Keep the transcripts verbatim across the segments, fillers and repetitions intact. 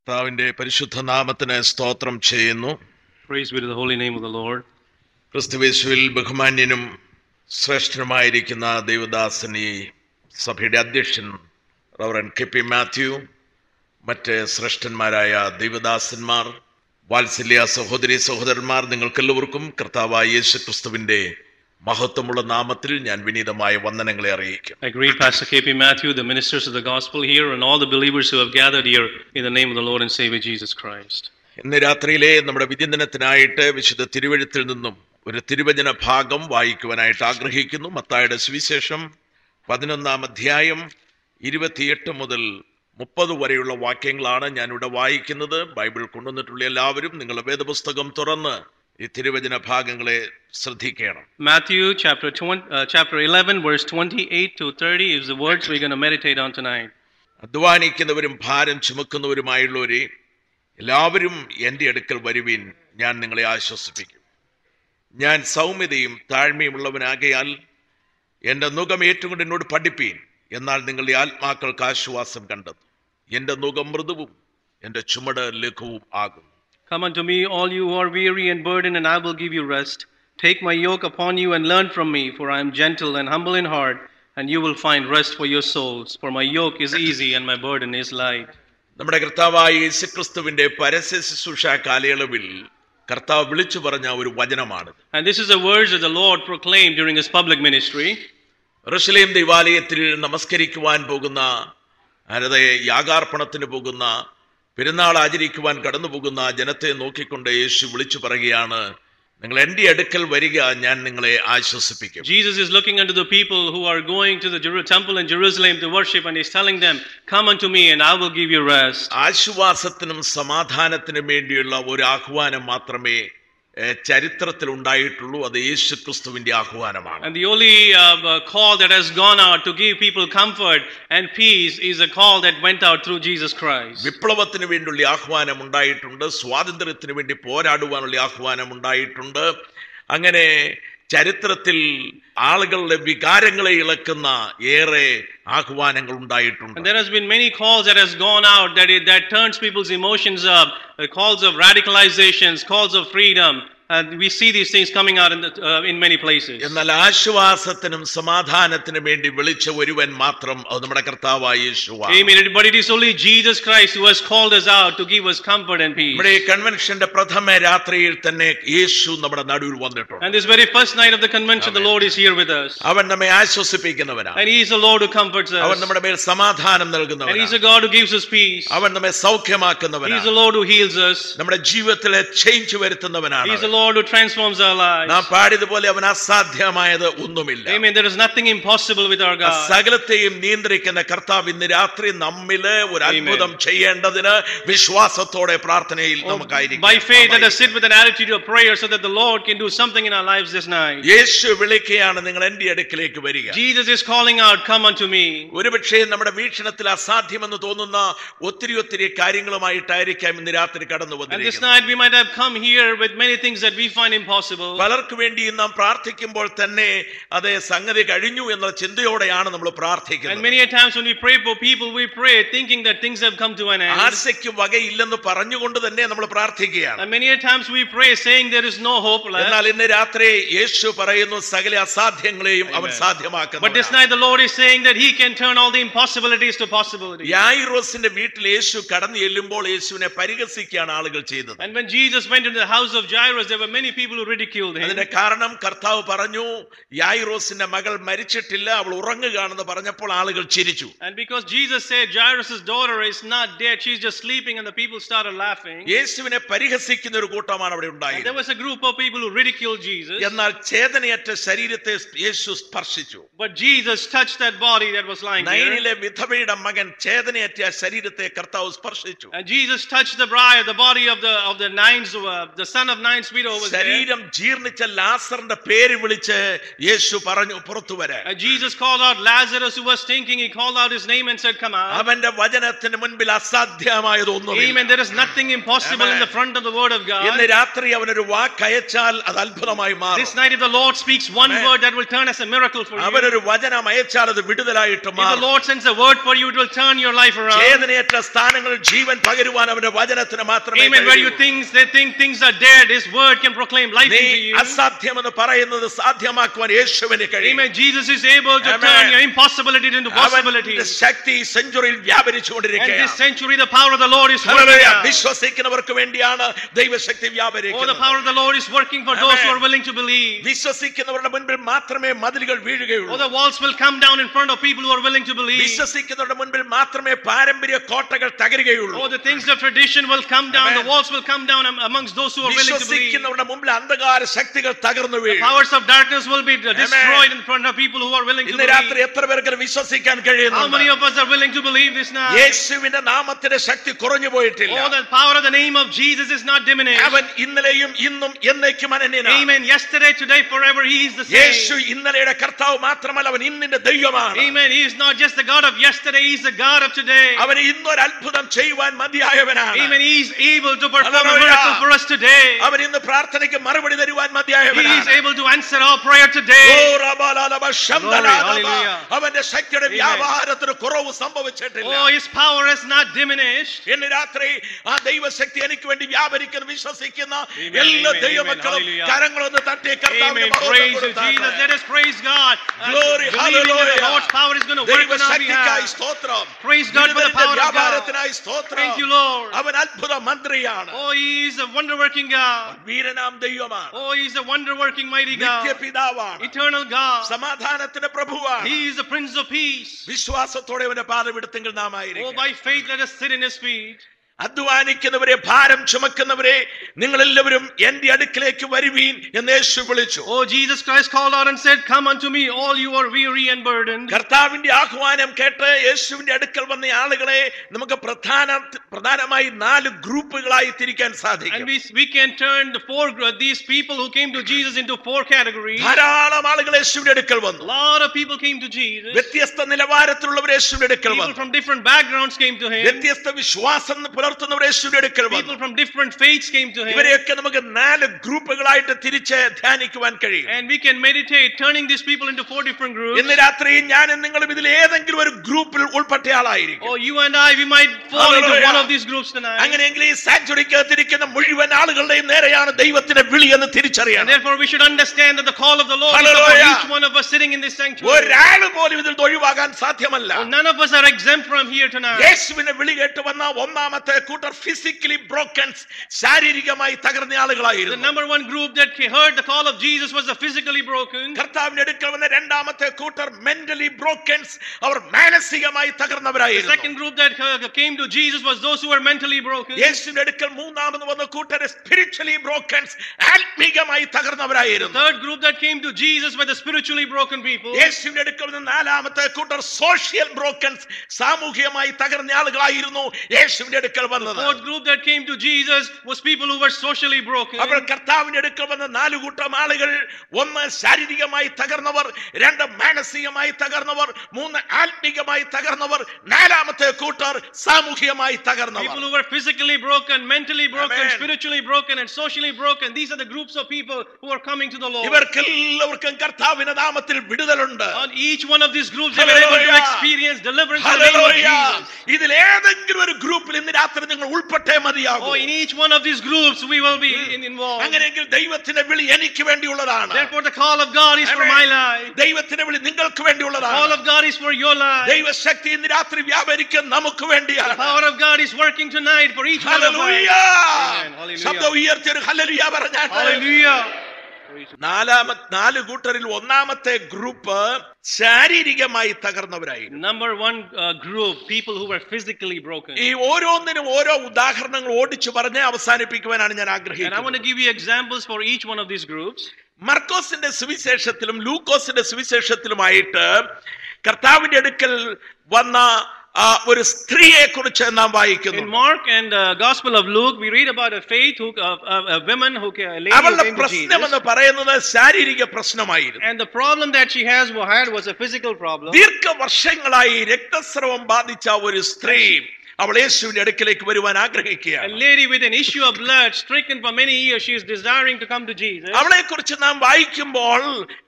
കർത്താവിന്റെ പരിശുദ്ധ നാമത്തിന് സ്തോത്രം ചെയ്യുന്നു. Praise be to the holy name of the Lord. ക്രിസ്തുയേശുവിൽ ബഹുമാന്യനും ശ്രേഷ്ഠനുമായിരിക്കുന്ന ദൈവദാസൻ, ഈ സഭയുടെ അധ്യക്ഷൻ റവറൻ കെ പി മാത്യു, മറ്റ് ശ്രേഷ്ഠന്മാരായ ദൈവദാസന്മാർ, വാത്സല്യ സഹോദരി സഹോദരന്മാർ, നിങ്ങൾക്കെല്ലാവർക്കും കർത്താവായ യേശു ക്രിസ്തുവിന്റെ മഹത്വമുള്ള നാമത്തിൽ ഞാൻ വിനീതമായ വന്ദനങ്ങളെ അറിയിക്കും. I greet Pastor K P Matthew, the ministers of the gospel here, and all the believers who have gathered here in the name of the Lord and Savior Jesus Christ. ഇന്ന് രാത്രിയിലെ നമ്മുടെ വിചിന്തനത്തിനായിട്ട് വിശുദ്ധ തിരുവെഴുത്തിൽ നിന്നും ഒരു തിരുവചന ഭാഗം വായിക്കുവാനായിട്ട് ആഗ്രഹിക്കുന്നു. മത്തായിയുടെ സുവിശേഷം പതിനൊന്നാം അധ്യായം ഇരുപത്തിയെട്ട് മുതൽ മുപ്പത് വരെയുള്ള വാക്യങ്ങളാണ് ഞാനിവിടെ വായിക്കുന്നത്. ബൈബിൾ കൊണ്ടുവന്നിട്ടുള്ള എല്ലാവരും നിങ്ങളുടെ വേദപുസ്തകം തുറന്ന് ഈ തിരുവചന ഭാഗങ്ങളെ ശ്രദ്ധിക്കണം. Matthew chapter twenty, uh, chapter eleven, verse twenty-eight to thirty is the words we're going to meditate on tonight. അധ്വാനിക്കുന്നവരും ഭാരം ചുമക്കുന്നവരുമായുള്ളവരെ എല്ലാവരും എൻ്റെ അടുക്കൽ വരുവിൻ, ഞാൻ നിങ്ങളെ ആശ്വസിപ്പിക്കും. ഞാൻ സൗമ്യതയും താഴ്മയുമുള്ളവനാകയാൽ എൻ്റെ നുകം ഏറ്റുകൊണ്ട് എന്നോട് പഠിപ്പീൻ, എന്നാൽ നിങ്ങളുടെ ആത്മാക്കൾക്ക് ആശ്വാസം കണ്ടെത്തും. എൻ്റെ നുകം മൃദുവും എൻ്റെ ചുമട് ലഘുവും ആകും. Come unto me, all you who are weary and burdened, and I will give you rest. Take my yoke upon you and learn from me, for I am gentle and humble in heart, and you will find rest for your souls. For my yoke is easy and my burden is light. നമ്മുടെ കർത്താവായ യേശുക്രിസ്തുവിന്റെ പരസ്യ ശുശ്രൂഷ കാലയളവിൽ കർത്താവ് വിളിച്ചു പറഞ്ഞ ഒരു വചനമാണ്. And this is the words that the Lord proclaimed during his public ministry. യെരൂശലേം ദേവാലയത്തിൽ നമസ്കരിക്കുവാൻ പോകുന്ന, അതായത് യാഗാർപ്പണത്തിന് പോകുന്ന, പെരുന്നാൾ ആചരിക്കുവാൻ കടന്നു പോകുന്ന ജനത്തെ നോക്കിക്കൊണ്ട് യേശു വിളിച്ചു പറയുകയാണ്, നിങ്ങൾ എൻ്റെ അടുക്കൽ വരിക, ഞാൻ നിങ്ങളെ ആശ്വസിപ്പിക്കും. Jesus is looking unto the people who are going to the temple in Jerusalem to worship, and he's telling them, come unto me and I will give you rest. ആശ്വാസത്തിനും സമാധാനത്തിനും വേണ്ടിയുള്ള ഒരു ആഹ്വാനം മാത്രമേ ചരിത്രത്തിൽ ഉണ്ടായിട്ടുള്ളൂ. അത് യേശുക്രിസ്തുവിന്റെ ആഹ്വാനമാണ്. And the only uh, call that has gone out to give people comfort and peace is a call that went out through Jesus Christ. വിപ്ലവത്തിന് വേണ്ടിയുള്ള ആഹ്വാനം ഉണ്ടായിട്ടുണ്ട്, സ്വാതന്ത്ര്യത്തിന് വേണ്ടി പോരാടുവാനുള്ള ആഹ്വാനം ഉണ്ടായിട്ടുണ്ട്. അങ്ങനെ ചരിത്രത്തിൽ ആളുകളുടെ വികാരങ്ങളെ ഇളക്കുന്ന ഏറെ ആഹ്വാനങ്ങൾ ഉണ്ടായിട്ടുണ്ട്. And there has been many calls that has gone out that it, that turns people's emotions up, uh, calls of radicalizations, calls of freedom. And we see these things coming out in the, uh, in many places. എന്നാൽ ആശ്വാസത്തിനും സമാധാനത്തിനും വേണ്ടി വിളിച്ച ഒരുവൻ മാത്രം അത് നമ്മുടെ കർത്താവായ യേശുവാണ്. Amen. But it is only Jesus Christ who has called us out to give us comfort and peace. നമ്മുടെ കൺവെൻഷന്റെ പ്രഥമ രാത്രിയിൽ തന്നെ യേശു നമ്മുടെ നടുവിൽ വന്നിട്ടുണ്ട്. And this very first night of the convention, the Lord is here with us. അവൻ നമ്മെ ആശ്വസിപ്പിക്കുന്നവനാണ്. And he is the Lord who comforts us. അവൻ നമ്മുടെ മേൽ സമാധാനം നൽകുന്നവനാണ്. And he is a God who gives us peace. അവൻ നമ്മെ സൗഖ്യമാക്കുന്നവനാണ്. He is the Lord who heals us. നമ്മുടെ ജീവിതത്തിലെ ചേഞ്ച് വരുത്തുന്നവനാണ്. He is the Lord who transforms our lives. നാം പാടിയതുപോലെ അവൻ അസാധ്യമായത് ഒന്നുമില്ല. Amen. There is nothing impossible with our God. സകലത്തെയും നിയന്ത്രിക്കുന്ന കർത്താവ് ഇന്ന് രാത്രി നമ്മില് ഒരു അത്ഭുതം ചെയ്യേണ്ടതിന് വിശ്വാസത്തോടെ പ്രാർത്ഥനയിൽ നമുക്കായിരിക്കാം. By faith let us sit with an attitude of prayer so that the Lord can do something in our lives this night. യേശു വിളിക്കുകയാണ്, നിങ്ങൾ എൻ്റെ അടുക്കലേക്ക് വരിക. Jesus is calling out, come unto me. ഒരുപക്ഷേ നമ്മുടെ വീക്ഷണത്തിൽ അസാധ്യമെന്ന് തോന്നുന്ന ഒത്തിരി ഒത്തിരി കാര്യങ്ങളുമായിട്ടായിരിക്കാം ഇന്ന് രാത്രി കടന്നു വന്നിരിക്കുന്നത്. And this night we might have come here with many things that we find impossible. പലർക്കു വേണ്ടി നാം പ്രാർത്ഥിക്കുമ്പോൾ തന്നെ അതേ സംഗതി കഴിഞ്ഞു എന്ന ചിന്തയോടെയാണ് നമ്മൾ പ്രാർത്ഥിക്കുന്നത്. And many a times when we pray for people, we pray thinking that things have come to an end. ആശയ്ക്ക് വകയില്ലെന്ന് പറഞ്ഞുകൊണ്ട് തന്നെ നമ്മൾ പ്രാർത്ഥിക്കുകയാണ്. And many a times we pray saying there is no hope left. എന്നാൽ ഇന്ന് രാത്രി യേശു പറയുന്നു, സകല അസാധ്യങ്ങളെയും അവൻ സാധ്യമാക്കുന്നു. But this night the Lord is saying that he can turn all the impossibilities to possibilities. യായിറോസിന്റെ വീട്ടിൽ യേശു കടന്നു ചെല്ലുമ്പോൾ യേശുവിനെ പരിഹസിക്കുകയാണ് ആളുകൾ ചെയ്തത്. And when Jesus went into the house of Jairus, there were many people who ridiculed him. അതിന്റെ കാരണം കർത്താവ് പറഞ്ഞു, യായിറോസിന്റെ മകൾ മരിച്ചിട്ടില്ല, അവൾ ഉറങ്ങുകയാണെന്ന് പറഞ്ഞപ്പോൾ ആളുകൾ ചിരിച്ചു. And because Jesus said Jairus' daughter is not dead, she's just sleeping, and the people started laughing. യേശുവിനെ പരിഹസിക്കുന്ന ഒരു കൂട്ടമാണ് അവിടെ ഉണ്ടായത്. There was a group of people who ridiculed Jesus. എന്നാൽ ചേതനയറ്റ ശരീരത്തെ യേശു സ്പർശിച്ചു. But Jesus touched that body that was lying there. നൈനിലെ വിധവയുടെ മകൻ ചേതനയറ്റ ശരീരത്തെ കർത്താവ് സ്പർശിച്ചു. And Jesus touched the bride, the body of the of the Nain's, uh, the son of Nain's widow Peter was there. ശരീരം ജീർണിച്ച ലാസറിന്റെ പേര് വിളിച്ച് യേശു പറഞ്ഞു പുറത്തു വരാൻ. And Jesus called out Lazarus who was stinking. He called out his name and said, come out. അവന്റെ വചനത്തിന് മുൻപിൽ അസാധ്യമായത് ഒന്നുമില്ല. Amen. There is nothing impossible in the front of the word of God. ഇന്ന് രാത്രി അവനൊരു വാക്ക് അയച്ചാൽ അത് അത്ഭുതമായി മാറും. This night if the Lord speaks one word, that will turn as a miracle for you. അവനൊരു വചനം അയച്ചാൽ അത് വിടുതലായിട്ട് മാറും. If the Lord sends a word for you, it will turn your life around. ചേതനയേറ്റ സ്ഥാനങ്ങളിൽ ജീവൻ പകരുവാൻ അവന്റെ വചനത്തിന് മാത്രമേ Amen. Where you think they think things are dead, his word can proclaim life into you. അസാധ്യമെന്ന് പറയുന്നത് സാധ്യമാക്കുവാൻ യേശുവിന് കഴിയും. Amen. Jesus is able to turn your impossibility into possibility. അവന്റെ ശക്തി സെഞ്ചുറിയിൽ വ്യാപരിച്ചുകൊണ്ടിരിക്കുകയാണ്. And this century the power of the Lord is working. വിശ്വസിക്കുന്നവർക്ക് വേണ്ടിയാണ് ദൈവശക്തി വ്യാപരിക്കുന്നത്. Oh, the power of the Lord is working for those who are willing to believe. വിശ്വസിക്കുന്നവരുടെ മുൻപിൽ മാത്രമേ മതിലുകൾ വീഴുകയുള്ളൂ. Oh, the walls will come down in front of people who are willing to believe. വിശ്വസിക്കുന്നവരുടെ മുൻപിൽ മാത്രമേ പാരമ്പര്യ കോട്ടകൾ തകരുകയുള്ളൂ. Oh, the things of tradition will come down, the walls will come down amongst those who are willing to believe. വിശ്വസിക്കുന്നവരുടെ മുൻപിൽ അന്ധകാര ശക്തികൾ തകർന്നു വീഴും. The powers of darkness will be destroyed in front of people who are willing to believe. ഇന്ന് രാത്രി എത്ര പേർക്ക് വിശ്വസിക്കാൻ കഴിയുന്നു? How many of us are willing to believe this now? യേശുവിന്റെ നാമത്തിന്റെ ശക്തി കുറഞ്ഞു പോയിട്ടില്ല. Oh, the power of the name of Jesus is not diminished. അവൻ ഇന്നലെയും ഇന്നും എന്നേക്കും അനന്യനാണ്. Amen. Yesterday, today, forever he is the same. യേശു ഇന്നലെയുടെ കർത്താവ് മാത്രമല്ല, അവൻ ഇന്നിന്റെ ദൈവമാണ്. Amen. He is not just the God of yesterday, he is the God of today. അവൻ ഇന്നൊരു അത്ഭുതം ചെയ്യുവാൻ മതിയായവനാണ്. Amen. He is able to perform a miracle for us today. അവൻ ഇന്ന് പ്രാർത്ഥനയ്ക്ക് മറുപടി തരുവാൻ മതിയായവനാണ്. He is able to answer our prayer today. അവന്റെ ശക്തിയുടെ വ്യാപാരത്തിന് കുറവ് സംഭവിച്ചിട്ടില്ല. Oh, his power has not diminished. ഇന്ന് രാത്രി ആ ദൈവശക്തി എനിക്ക് വേണ്ടി വ്യാപരിക്കുന്ന വിശ്വസിക്കുന്ന എല്ലാ ദൈവമക്കളും കരങ്ങളൊന്ന് തട്ടി കർത്താവിനെ മഹത്വപ്പെടുത്താം. Let us praise God. Glory, hallelujah. The Lord's power is going to work on our behalf. സ്തോത്രം. Praise God for the power of God. വ്യാപാരത്തിനായി സ്തോത്രം. Thank you, Lord. അവൻ അത്ഭുത മന്ത്രിയാണ്. Oh, he is a wonder working God. വീരനാം ദൈവമാണ്. Oh, he is a wonder working mighty God. നിത്യപിതാവാണ്. Eternal God. സമാധാനത്തിന്റെ പ്രഭുവാണ്. He is the Prince of Peace. വിശ്വാസത്തോടെ അവന്റെ പാദപീഠത്തിൽ നാം ആയിരിക്കും. Oh, by faith let us sit in his feet. അധ്വാനിക്കുന്നവരെ ഭാരം ചുമക്കുന്നവരെ നിങ്ങൾ എല്ലാവരും എന്റെ അടുക്കിലേക്ക് വരുവീൻ എന്ന് യേശു വിളിച്ചു. Oh, Jesus Christ called out and said, come unto me all you are weary and burdened. കർത്താവിന്റെ ആഹ്വാനം കേട്ട് യേശുവിന്റെ അടുക്കൽ വന്ന ആളുകളെ നമുക്ക് പ്രധാന പ്രധാനമായി നാല് ഗ്രൂപ്പുകളായി തിരിക്കാൻ സാധിക്കും. And we we can turn the four these people who came to Jesus into four categories. ധാരാളം ആളുകൾ യേശുവിന്റെ അടുക്കൽ വന്നു. A lot of people came to Jesus. വ്യത്യസ്ത നിലവാരത്തിലുള്ളവർ യേശുവിന്റെ അടുക്കൽ വന്നു. People from different backgrounds came to him. വ്യത്യസ്ത വിശ്വാസം People from different faiths came to him. ഇവരെയൊക്കെ നമുക്ക് നാല് ഗ്രൂപ്പുകളായിട്ട് തിരിച്ച് ധ്യാനിക്കുവാൻ കഴിയും. And we can meditate turning these people into four different groups. ഇന്ന് രാത്രി ഞാനും നിങ്ങളും ഇതിൽ ഏതെങ്കിലും ഒരു ഗ്രൂപ്പിൽ ഉൾപ്പെട്ട ആളായിരിക്കും. Oh, you and I, we might fall into one of these groups tonight. അങ്ങനെയെങ്കിൽ ഈ സാങ്ച്വറിക്ക് തിരിക്കുന്ന മുഴുവൻ ആളുകളുടെയും നേരെയാണ് ദൈവത്തിന്റെ വിളി എന്ന് തിരിച്ചറിയണം. And therefore we should understand that the call of the Lord is for each one of us sitting in this sanctuary. ഒരാൾ പോലും ഇതിൽ ഒഴിവാകാൻ സാധ്യമല്ല. Oh, none of us are exempt from here tonight. യേശുവിനെ വിളി കേട്ട് വന്ന ഒന്നാമത്തെ കൂട്ടർ ഫിസിക്കലി ബ്രോക്കൺ, ശാരീരികമായി തകർന്ന ആളുകളായിരുന്നു. The number one group that heard the call of Jesus was the physically broken. കർത്താവിന്റെ അടുക്കൽ വന്ന രണ്ടാമത്തെ കൂട്ടർ മെന്റലി ബ്രോക്കൺ, അവർ മാനസികമായി തകർന്നവരായിരുന്നു. The second group that came to Jesus was those who were mentally broken. യേശുവിന്റെ അടുക്കൽ മൂന്നാമത് വന്ന കൂട്ടർ സ്പിരിച്വലി ബ്രോക്കൺ, ആത്മീകമായി തകർന്നവരായിരുന്നു. The third group that came to Jesus were the spiritually broken people. യേശുവിന്റെ അടുക്കൽ വന്ന നാലാമത്തെ കൂട്ടർ സോഷ്യൽ ബ്രോക്കൺ, സാമൂഹികമായി തകർന്ന ആളുകളായിരുന്നു യേശുവിന്റെ അടുക്കൽ വന്നത്. The fourth group that came to Jesus was people who were socially broken. അപ്പോൾ കർത്താവിന്റെ അടുക്കൽ വന്ന നാല് കൂട്ടം ആളുകൾ, ഒന്ന് ശാരീരികമായി തകർന്നവർ, രണ്ട് മാനസികമായി തകർന്നവർ, മൂന്ന് ആത്മീകമായി തകർന്നവർ, നാലാമത്തെ കൂട്ടർ സാമൂഹികമായി തകർന്നവർ. People who were physically broken, mentally broken, Amen. Spiritually broken and socially broken. These are the groups of people who are coming to the Lord. ഇവർക്കെല്ലാവർക്കും കർത്താവിന്റെ നാമത്തിൽ വിടുതലുണ്ട്. On each one of these groups they were able to experience deliverance in the name of Jesus. ഇതിൽ ഏതെങ്കിലും ഒരു ഗ്രൂപ്പിൽ ഇന്ന് രാത്രി നിങ്ങൾ ഉൾപ്പെട്ടേ മതിയാകൂ. Oh, in each one of these groups we will be in, involved. അങ്ങനെയെങ്കിൽ ദൈവത്തിന്റെ വിളി എനിക്ക് വേണ്ടിയുള്ളതാണ്. Therefore the call of God is Amen. For my life. ദൈവത്തിന്റെ വിളി നിങ്ങൾക്ക് വേണ്ടിയുള്ളതാണ്. The call of God is for your life. ദൈവശക്തി ഇന്ന് രാത്രി വ്യാപരിക്കാൻ നമുക്ക് വേണ്ടിയാണ്. The power of God is working tonight for each one of us. Hallelujah. ശബ്ദം ഉയർത്തി ഒരു ഹല്ലേലൂയ പറഞ്ഞാട്ടെ. Hallelujah. നാലാമത്തെ നാല് കൂട്ടരിൽ ഒന്നാമത്തെ ഗ്രൂപ്പ് ശാരീരികമായി തകർന്നവരായിരുന്നു. Number one uh, group, people who were physically broken. ഈ ഓരോന്നിനും ഓരോ ഉദാഹരണങ്ങൾ ഓടിച്ചു പറഞ്ഞ് അവസാനിപ്പിക്കുവാനാണ് ഞാൻ ആഗ്രഹിക്കുന്നത്. And I want to give you examples for each one of these groups. മർക്കോസിന്റെ സുവിശേഷത്തിലും ലൂക്കോസിന്റെ സുവിശേഷത്തിലുമായിട്ട് കർത്താവിന്റെ അടുക്കൽ വന്ന ഒരു സ്ത്രീയെ കുറിച്ച് നാം വായിക്കുന്നു. In Mark and uh, Gospel of Luke, we read about a faith who, uh, uh, a woman who, a lady who അവളുടെ came to പ്രശ്നം എന്ന് Jesus. പറയുന്നത് ശാരീരിക പ്രശ്നമായിരുന്നു. And the problem that she has had was a physical problem. ദീർഘവർഷങ്ങളായി രക്തസ്രവം ബാധിച്ച ഒരു സ്ത്രീ അവൾ യേശുവിന്റെ അടുക്കലേക്ക് വരുവാൻ A ആഗ്രഹിക്കുകയാണ്. lady with an issue of blood, stricken for many years, she is desiring to come to Jesus. അവളെ കുറിച്ച് നാം വായിക്കുമ്പോൾ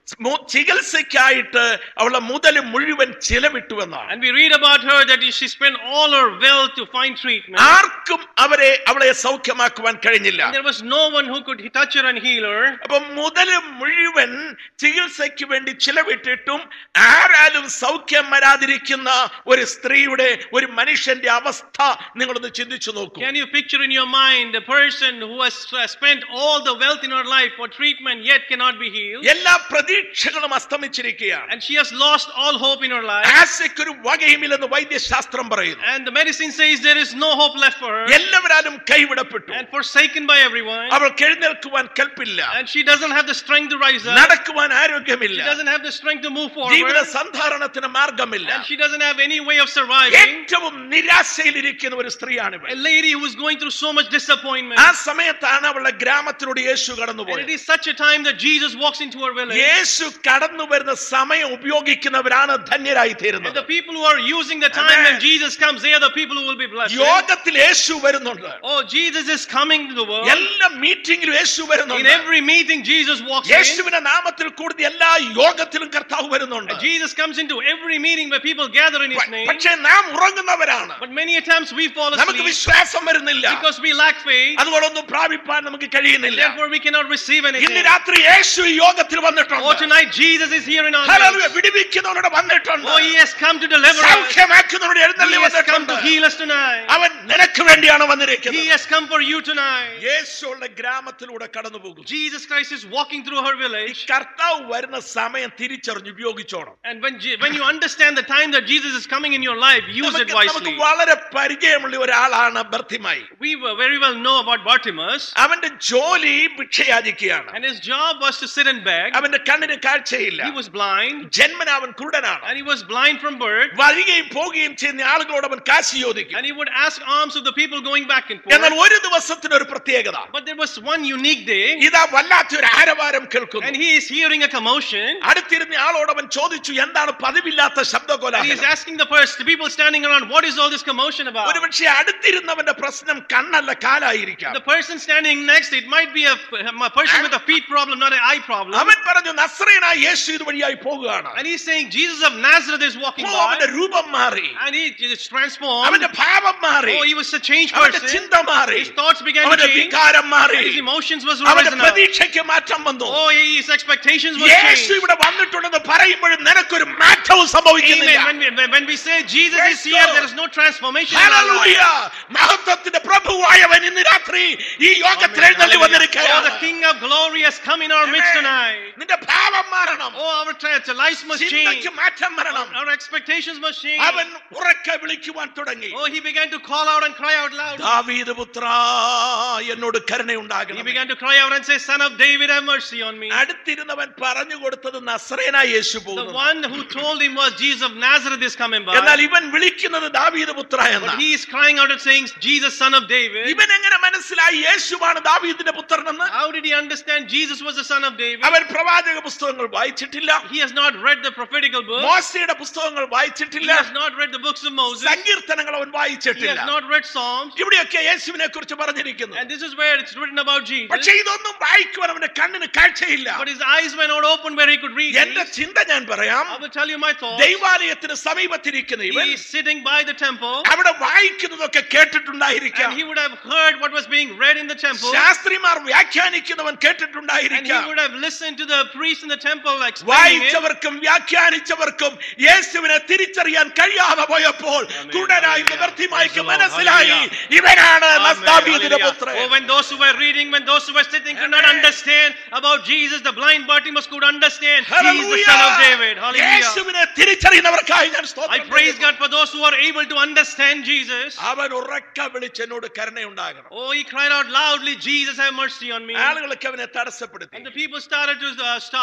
ചികിത്സയ്ക്കായിട്ട് അവളുടെ മുതൽ മുഴുവൻ ചിലവിട്ടുവെന്നാണ്. And we read about her that she spent all her wealth to find treatment. ആർക്കും അവരെ അവളെ സൗഖ്യമാക്കുവാൻ കഴിഞ്ഞില്ല. And there was no one who could touch her and heal her. അപ്പൊ മുതൽ മുഴുവൻ ചികിത്സയ്ക്ക് വേണ്ടി ചിലവിട്ടിട്ടും ആരാലും സൗഖ്യം വരാതിരിക്കുന്ന ഒരു സ്ത്രീയുടെ ഒരു മനുഷ്യന്റെ അവസ്ഥ നിങ്ങളൊന്ന് ചിന്തിച്ചു നോക്കൂ. Can you picture in your mind a person who has spent all the wealth in her life for treatment yet cannot be healed? എല്ലാ പ്രതീക്ഷകളും അസ്തമിച്ചിരിക്കുകയാണ്. And she has lost all hope in her life. ആശയ്ക്കൊരു വകയുമില്ലെന്ന് വൈദ്യശാസ്ത്രം പറയുന്നു. And the medicine says there is no hope left for her. എല്ലാവരും കൈവിടപ്പെട്ടു. And forsaken by everyone. അവൾക്ക് എഴുന്നേൽക്കുവാൻ കൽപ്പില്ല. And she doesn't have the strength to rise up. നടക്കുവാൻ ആരോഗ്യമില്ല. She doesn't have the strength to move forward. ജീവിത സന്ധാരണത്തിന് മാർഗമില്ല. And she doesn't have any way of surviving. ഏറ്റവും നിരാശയിലിരിക്കുന്ന ഒരു സ്ത്രീയാണ് ഇവൾ. A lady who is going through so much disappointment. ആ സമയത്താണ് അവളുടെ ഗ്രാമത്തിലൂടെ യേശു കടന്നുപോയത്. And it is such a time that Jesus walks into her village. യേശു കടന്നു വരുന്ന സമയം ഉപയോഗിക്കുന്നവരാണ് ധന്യരായി And തീരുന്നത്. the people who are using the time when Jesus comes, they are the people who will be blessed. യോഗത്തിൽ യേശു വരുന്നുണ്ട്. Oh, Jesus is coming to the world. എല്ലാ മീറ്റിംഗിലും യേശു In വരുന്നുണ്ട്. every meeting, Jesus walks in. യേശുവിന്റെ നാമത്തിൽ കൂടുതൽ എല്ലാ യോഗത്തിലും കർത്താവ് വരുന്നുണ്ട്. And Jesus comes into every meeting where people gather in His name. പക്ഷേ നാം ഉറങ്ങുന്നവരാണ്. But many a times we fall നമുക്ക് asleep വിശ്വാസം വരുന്നില്ല. because we lack faith. അതുകൊണ്ടൊന്നും പ്രാപിപ്പാൻ നമുക്ക് കഴിയുന്നില്ല. Therefore, we cannot receive ഇന്ന് anything. രാത്രി യേശു ഈ യോഗത്തിൽ Oh, വന്നിട്ടുണ്ട്. tonight Jesus is here in our hallelujah. midst. വിടുവിക്കുന്നവരോട് വന്നിട്ടുണ്ട്. Oh, He has come to deliver us. സൗഖ്യമാക്കുന്നവരോട് He എഴുന്നള്ളി has come വന്നിട്ടുണ്ട്. to heal us tonight. അവൻ നിനക്ക് വേണ്ടിയാണ് He വന്നിരിക്കുന്നത്. has come for you tonight. യേശുവിന്റെ ഗ്രാമത്തിലൂടെ കടന്നു പോകും. Jesus Christ is walking through her ഈ village. കർത്താവ് വരുന്ന സമയം തിരിച്ചറിഞ്ഞ് ഉപയോഗിച്ചോണം. And when Je- when you understand the time that Jesus is coming in your life, use it നമുക്ക് നമുക്ക് wisely. വളരെ പരിചയമുള്ള ഒരാളാണ് Bartimaeus. We were very well know about Bartimaeus, അവന്റെ ജോലി ഭിക്ഷയാചിക്കുകയാണ്. and his job was to sit and beg. അവന്റെ കണ്ണിന് കാഴ്ചയില്ല. He was blind, ജന്മന അവൻ കുരുടനാണ്. and he was blind from birth, വരികയും പോവുകയും ചെയ്യുന്ന ആളുകളോട് അവൻ കാശ് ചോദിക്കും. and he would ask alms of the people going back and എന്നാൽ forth. ഒരു ദിവസത്തിന് ഒരു പ്രത്യേകത. But there was one unique day, ഇതാ വല്ലാത്തൊരു ആരവാരം കേൾക്കുന്നു. and he is hearing a commotion, അടുത്തിരുന്ന ആളോട് അവൻ ചോദിച്ചു, എന്താണ് പതിവില്ലാത്ത and he is ശബ്ദകോലാഹലം? asking the person, the people standing around, what is all this commotion about? ഒരുപക്ഷെ അടുത്തിരുന്നവന്റെ പ്രശ്നം കണ്ണല്ല കാലായിരിക്കാം. The person standing next, it might be a, a person with a feet problem, not an eye problem. അവൻ പറഞ്ഞു, നസ്രയനായ യേശു ഇതുവഴിയായി പോകുകയാണ്. And he's saying Jesus of Nazareth is walking oh, by, അവന്റെ രൂപം മാറി, and he is transformed. അവന്റെ ഭാവം മാറി, Oh, he was a changed അവന്റെ person. ചിന്ത മാറി, His thoughts began to അവന്റെ change. വികാരം മാറി, His emotions was അവന്റെ risen up. പ്രതീക്ഷയ്ക്ക് മാറ്റം വന്നു. Oh, his expectations were Yeshu changed. ഇവിടെ വന്നിട്ടുണ്ടെന്ന് പറയുമ്പോഴും നിനക്കൊരു മാറ്റവും Amen. സംഭവിക്കുന്നില്ല. When we, when we say Jesus Yes, is here, Lord. there is no transformation in our life. Hallelujah. മഹത്വത്തിന്റെ പ്രഭുവായവൻ ഇന്ന് രാത്രി ഈ യോഗത്തിൽ എഴുന്നള്ളി Oh, വന്നിരിക്കുകയാണ്. the King of Glory has come in our midst tonight. നിന്റെ ഭാവം മാറണം. Oh, our tra- lives must change. ചിന്തയ്ക്ക് മാറ്റം വരണം. Our expectations must change. അവൻ ഉറക്കെ വിളിക്കുവാൻ തുടങ്ങി. Oh, he began to call out and cry out loud. ദാവീദ് പുത്രാ എന്നോട് He കരുണയുണ്ടാകണം. began to cry out and say, Son of David, have mercy on me. അടുത്തിരുന്നവൻ പറഞ്ഞു കൊടുത്തത് നസ്രയനായ യേശു The പോകുന്നു. one who told him was Jesus of Nazareth is coming by. എന്നാൽ ഇവൻ വിളിക്കുന്നത് ദാവീദ് പുത്ര എന്ന. But he is crying out and saying, Jesus, son of David. ഇവൻ എങ്ങനെ മനസ്സിലായി യേശുവാണ് ദാവീദിന്റെ പുത്രനെന്ന്? How did he understand Jesus was the son of David? അവൻ പ്രവാചക പുസ്തകങ്ങൾ വായിച്ചിട്ടില്ല. He has not read the prophetical book. മോശയുടെ പുസ്തകങ്ങൾ He വായിച്ചിട്ടില്ല. has not read the books of Moses. സങ്കീർത്തനങ്ങൾ അവൻ He വായിച്ചിട്ടില്ല. has not read Psalms. ഇവിടെയൊക്കെ യേശുവിനെ കുറിച്ച് പറഞ്ഞിരിക്കുന്നു. And this is where it's written about Jesus. പക്ഷേ ഇതൊന്നും വായിക്കുവാൻ അവന്റെ കണ്ണിന് കാഴ്ചയില്ല. But his eyes were not open where he could read എന്റെ these. ചിന്ത ഞാൻ പറയാം. I will tell you my thoughts. ദൈവാലയത്തിന് സമീപത്തിരിക്കുന്ന ഇവൻ He is sitting by the temple, അവിടെ വായിക്കുന്നതൊക്കെ കേട്ടിട്ടുണ്ടായിരിക്കാം. and he would have heard what was being read in the temple, ശാസ്ത്രിമാർ വ്യാഖ്യാനിക്കുന്നവൻ and he കേട്ടിട്ടുണ്ടായിരിക്കാം. would have listened to the priest in the temple explaining it. വായിച്ചവർക്കും വ്യാഖ്യാനിച്ചവർക്കും യേശുവിനെ തിരിച്ചറിയാൻ കഴിയാതെ പോയപ്പോൾ കുരുടനായ നിവർത്തിമായിക്ക് മനസ്സിലായി ഇവനാണ് Amen. ദാവീദിന്റെ Hallelujah. പുത്രൻ. Oh, when those who were reading, when those who were sitting could not Amen. understand about Jesus, the blind Bartimaeus could understand. He is the Hallelujah. son of David. Hallelujah. യേശുവിനെ തിരിച്ചറിയുന്നവർക്കായി ഞാൻ I സ്തോത്രം praise ചെയ്യുന്നു. God for those who are able to understand Jesus. അവൻ ഉറക്ക വിളിച്ച് എന്നോട് കരുണയുണ്ടാകണം. Oh, he cried out loudly, Jesus, have mercy on me. ആളുകളൊക്കെ അവനെ തടസ്സപ്പെടുത്തി. And the people started to uh, stop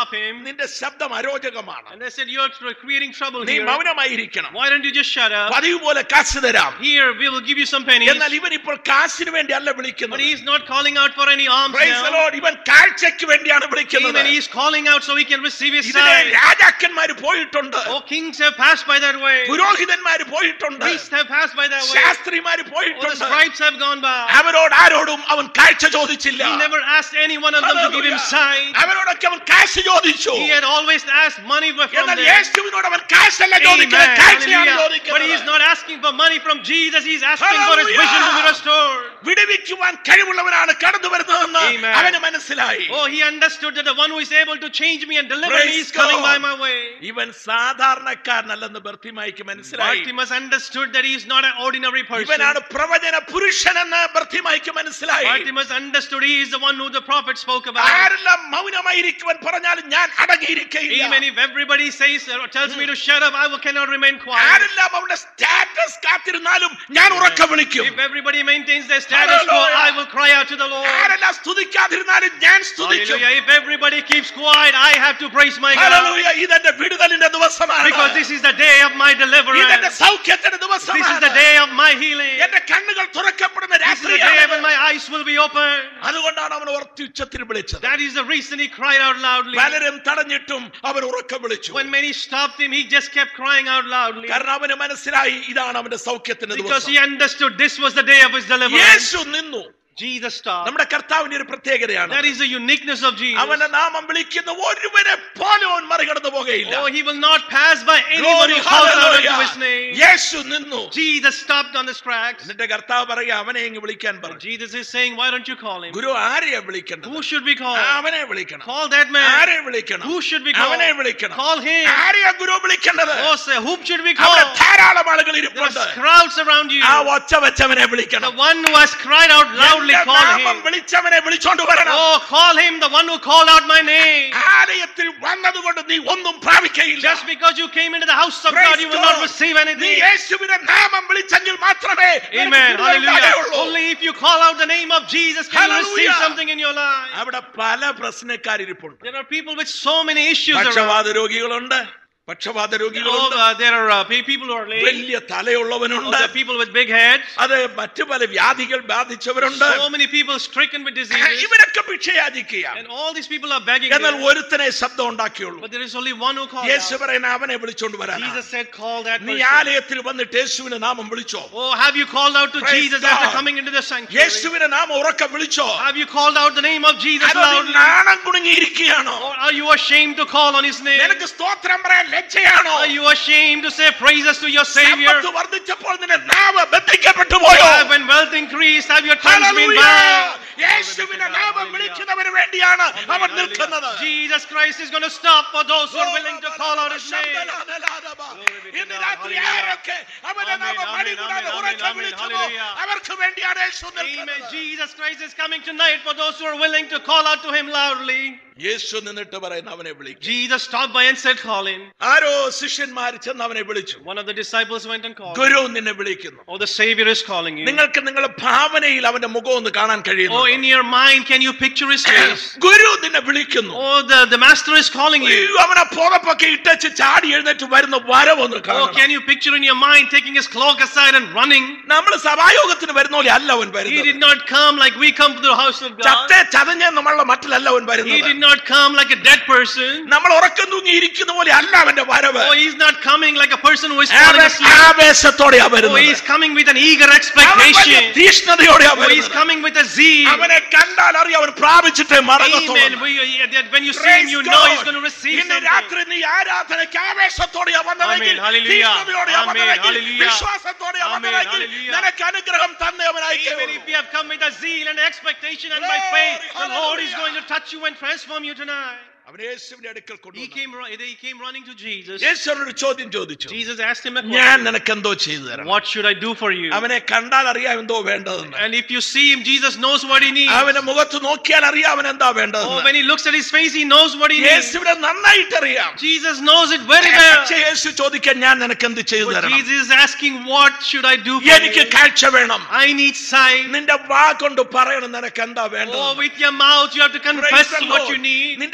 stop him. നിന്റെ ശബ്ദം അരോചകമാണ്, And they said, you're creating trouble നീ here. മൗനമായിരിക്കണം, Why don't you just shut up? പതിവ് പോലെ കാശ് തരാം. Here, we will give you some pennies. എന്നാൽ ഇവൻ ഇപ്പോൾ കാശിന് വേണ്ടി അല്ല But വിളിക്കുന്നത്. he's not calling out for any alms Praise the now. Lord. ഇവൻ കാഴ്ചയ്ക്ക് വേണ്ടിയാണ് വിളിക്കുന്നത്. Amen. He's calling out so he can receive his ഇതിലെ sight. രാജാക്കന്മാര് പോയിട്ടുണ്ട്, Oh, kings have passed by that way. പുരോഹിതന്മാര് പോയിട്ടുണ്ട്, Priests have passed by that way. ശാസ്ത്രിമാര് Oh, the പോയിട്ടുണ്ട്. scribes have gone by. അവരോട് ആരോടും അവൻ കാഴ്ച ചോദിച്ചില്ല. He never asked any one of them to give him sight. അവരോടൊക്കെ അവൻ കാശ് ചോദിച്ചു. He had always asked money from എന്നാൽ them. യേശുവിനോട് അവൻ കാശല്ല Amen. ചോദിക്കുന്നത്, കാഴ്ചയാണ് Hallelujah. But he is ചോദിക്കുന്നത്. not asking for money from Jesus. He's asking for his Hallelujah. vision to be restored. വിടുവിക്കുവാൻ കഴിവുള്ളവനാണ് കടന്നു വരുന്നതെന്ന് Amen. അവന് മനസ്സിലായി. Oh, he understood that the one who is able to change me and deliver Praise me is coming God. by my way. ഇവൻ സാധാരണക്കാരനല്ലെന്ന് ബർത്തിമായിക്ക് മനസ്സിലായി. Bartimaeus understood that he is not an ordinary person. ഇവനാണ് പ്രവചന പുരുഷനെന്ന് ബർത്തിമായിക്ക് മനസ്സിലായി. Bartimaeus understood he is the one who the prophet spoke about. ആരെല്ലാം മൗനമായിരിക്കുവാൻ പറഞ്ഞാലും ഞാൻ അടങ്ങിയിരിക്കയില്ല. Even if everybody says or tells me to shut up, I will- cannot remain quiet. ആരെല്ലാം അവരുടെ status കാത്തിരുന്നാലും ഞാൻ ഉറക്ക വിളിക്കും. If everybody maintains their status quo, Hallelujah. I will cry out to the Lord. ആരെല്ലാം സ്തുതിക്കാതിരുന്നാലും ഞാൻ സ്തുതിക്കും. Hallelujah. If everybody keeps quiet, I have to praise my God. Hallelujah. ഇതെന്റെ വിടുതലിന്റെ ദിവസമാണ്. Because this is the day of my ഇതെന്റെ deliverance. സൗഖ്യത്തിന്റെ This is the ദിവസമാണ്. day of my healing. എന്റെ കണ്ണുകൾ തുറക്കപ്പെടുന്ന This is the day രാത്രിയാണ്. when my eyes will be open. അതുകൊണ്ടാണ് അവൻ ഉറച്ചുച്ചത്തിൽ വിളിച്ചത്. That is the reason he cried out loudly. പലരും തടഞ്ഞിട്ടും അവൻ ഉറക്ക വിളിച്ചു. When many stopped him, he just kept crying out loudly. കാരണം അവന് മനസ്സിലായി ഇതാണ് അവന്റെ സൗഖ്യത്തിന്റെ Because ദിവസം. he understood this was the day of his deliverance. യേശു നിന്നു. Jesus stopped. നമ്മുടെ കർത്താവിന്റെ ഒരു പ്രത്യേകതയാണ്. That is the uniqueness of Jesus. അവന്റെ നാമം വിളിക്കുന്ന ഒരുവനെ പോലും അവൻ മറികടന്നു പോകുകയില്ല. Oh, he will not pass by anyone Glory, who calls out hallelujah. unto his name. യേശു നിന്നു. Jesus stopped on his tracks. എന്നിട്ട് കർത്താവ് പറയുക അവനെ ഇങ്ങ് വിളിക്കാൻ പറഞ്ഞു. Jesus is saying, why don't you call him? ഗുരു ആരെയാ വിളിക്കേണ്ടത്? Who should we call? അവനെ വിളിക്കണം. Call that man. ആരെ വിളിക്കണം? Who should we call? അവനെ വിളിക്കണം. Call him. ആരെയാ ഗുരു വിളിക്കേണ്ടത്? Oh, say, whom should we അവിടെ call? ധാരാളം ആളുകൾ There ഇരിപ്പുണ്ട്. are crowds around you. ആ ഒച്ച വെച്ചവനെ The വിളിക്കണം. one who has cried out loudly, എന്റെ call നാമം him. വിളിച്ചവനെ വിളിച്ചോണ്ട് വരണം. Oh, call him, the one who called out my name. ആലയത്തിൽ വന്നതുകൊണ്ട് നീ ഒന്നും പ്രാപിക്കയില്ല. Just because you came into the house of Praise God, you will God. not receive നീ anything. യേശുവിന്റെ നാമം വിളിച്ചെങ്കിൽ മാത്രമേ Amen. നിനക്ക് Hallelujah. വിടുതലുണ്ടാകുള്ളൂ. Only if you call out the name of Jesus can you receive Hallelujah. something in your life. അവിടെ പല പ്രശ്നക്കാരിപ്പുണ്ട്. There are people with so many issues around. പക്ഷവാത രോഗികളുണ്ട്, പക്ഷപാത Oh, രോഗികളുണ്ട്, uh, there are uh, pe- people who are lame. വലിയ Oh, തലയുള്ളവനുണ്ട്, there are people with big heads. അത് മറ്റു പല വ്യാധികൾ ബാധിച്ചവരുണ്ട്. So many people stricken with diseases. ഇവരൊക്കെ ഭിക്ഷയാചിക്കുക. And all these people are begging എന്നാൽ them. ഒരുത്തനെ ശബ്ദം ഉണ്ടാക്കിയുള്ളൂ. But there is only one who called Yeshu out. പറയുന്ന അവനെ വിളിച്ചോണ്ട് വരാൻ. Jesus said, call that നീ person. ആലയത്തിൽ വന്നിട്ട് യേശുവിന്റെ നാമം വിളിച്ചോ? Oh, have you called out to Praise Jesus God. after coming into the sanctuary? യേശുവിന്റെ നാമം ഉറക്കെ വിളിച്ചോ? Have you called out the name of Jesus അതോ നീ loudly? നാണം കുടുങ്ങിയിരിക്കുകയാണോ? Or are you ashamed to call on his name? നിനക്ക് സ്തോത്രം പറയാൻ ലജ്ജയാണോ? Are you ashamed to say praises to your Savior? സമ്പത്ത് വർദ്ധിച്ചപ്പോൾ നിന്റെ നാവ് ബന്ധിക്കപ്പെട്ടു Or പോയോ? when wealth increased, have your tongues been hallelujah. bound? യേശുവിന്റെ നാമം വിളിക്കുന്നവന് വേണ്ടിയാണ് അവൻ നിൽക്കുന്നത്. Jesus Christ is going to stop for those who are willing to call out his name. ഇന്ന് രാത്രി ആരൊക്കെ അവന്റെ നാമം മടികൂടാതെ ഉറക്കെ വിളിക്കുമോ അവർക്ക് വേണ്ടിയാണ് യേശു Amen. നിൽക്കുന്നത്. Jesus Christ is coming tonight for those who are willing to call out to him loudly. യേശു നിന്നിട്ട് പറയുന്ന അവനെ വിളിക്കും. Jesus stopped by and said, call him. ആരോ ശിഷ്യന്മാർ ചെന്ന് അവനെ വിളിച്ചു. One of the disciples went and called him. ഗുരു നിന്നെ വിളിക്കുന്നു. Oh, the Savior is calling you. നിങ്ങൾക്ക് നിങ്ങളുടെ ഭാവനയിൽ അവന്റെ മുഖം ഒന്ന് കാണാൻ കഴിയുന്നു. Oh, in your mind, can you picture his face? ഗുരു നിന്നെ വിളിക്കുന്നു. Oh, the, the Master is calling you. അയ്യോ, അവനെ പുതപ്പൊക്കെ ഇട്ടച്ച് ചാടി എഴുന്നേറ്റ് വരുന്ന വരവൊന്ന് Oh, കാണണം. can you picture in your mind taking his cloak aside and running? നമ്മൾ സഭായോഗത്തിന് വരുന്ന പോലെ അല്ല അവൻ He did വരുന്നത്. not come like we come to the house of God. ചത്തെ ചതഞ്ഞ നമ്മളുടെ മട്ടിലല്ല അവൻ He വരുന്നത്. did not come like a dead person. നമ്മൾ ഉറക്കം തൂങ്ങി ഇരിക്കുന്ന പോലെ അല്ല അവന്റെ വരവ്. Oh, he's not coming like a person who is falling അവൻ asleep. ആവേശത്തോടെയാ Oh, വരുന്നത്. he's coming with an eager അവൻ വലിയ expectation. തീഷ്ണതയോടെയാ Oh, he's വരുന്നത്. coming with a zeal. അവനെ കണ്ടാൽ അറിയാം അവൻ പ്രാപിച്ചിട്ടേ Amen. മടങ്ങത്തുള്ളൂ. We- that When you see him, Praise you know God. he's going to receive ഇന്ന് something. രാത്രി നീ ആരാധനയ്ക്ക് ആവേശത്തോടെയാ വന്നതെങ്കിൽ, Amen. Hallelujah. തീഷ്ണതയോടെയാ Amen. വന്നതെങ്കിൽ, Hallelujah. വിശ്വാസത്തോടെയാ Amen. വന്നതെങ്കിൽ Hallelujah. നിനക്ക് അനുഗ്രഹം തന്നെ അവൻ Even അയക്കും. if you have come with a zeal and expectation and by Glory. faith, the Lord is Hallelujah. going to touch you and transform you tonight. അവൻ യേശുവിന്റെ അടുക്കൽ He കൊണ്ടുവന്നു. came, ru- he came running to Jesus. യേശു ഒരു ചോദ്യം ചോദിച്ചു. Jesus asked him a ഞാൻ question. നിനക്ക് എന്തോ ചെയ്തു തരാം. What should I do for you? അവനെ കണ്ടാൽ അറിയാം എന്തോ വേണ്ടതെന്ന്. And if you see him, Jesus knows what he needs. അവന്റെ മുഖത്ത് നോക്കിയാൽ അറിയാം അവൻ എന്താ Oh, വേണ്ടതെന്ന്. when he looks at his face, he knows what he needs. യേശുവിനെ നന്നായിട്ട് അറിയാം. Jesus knows it very well. പക്ഷേ യേശു ചോദിക്കാൻ ഞാൻ നിനക്ക് എന്ത് ചെയ്തു But തരണം? Jesus is asking, what should I do for എനിക്ക് you? കാഴ്ച വേണം. I need sight. നിന്റെ വാ കൊണ്ട് പറയണം നിനക്ക് എന്താ Oh, വേണ്ടത്. with your mouth, you have to confess Praise the what Lord. you need. നിന്റെ ശബ്ദം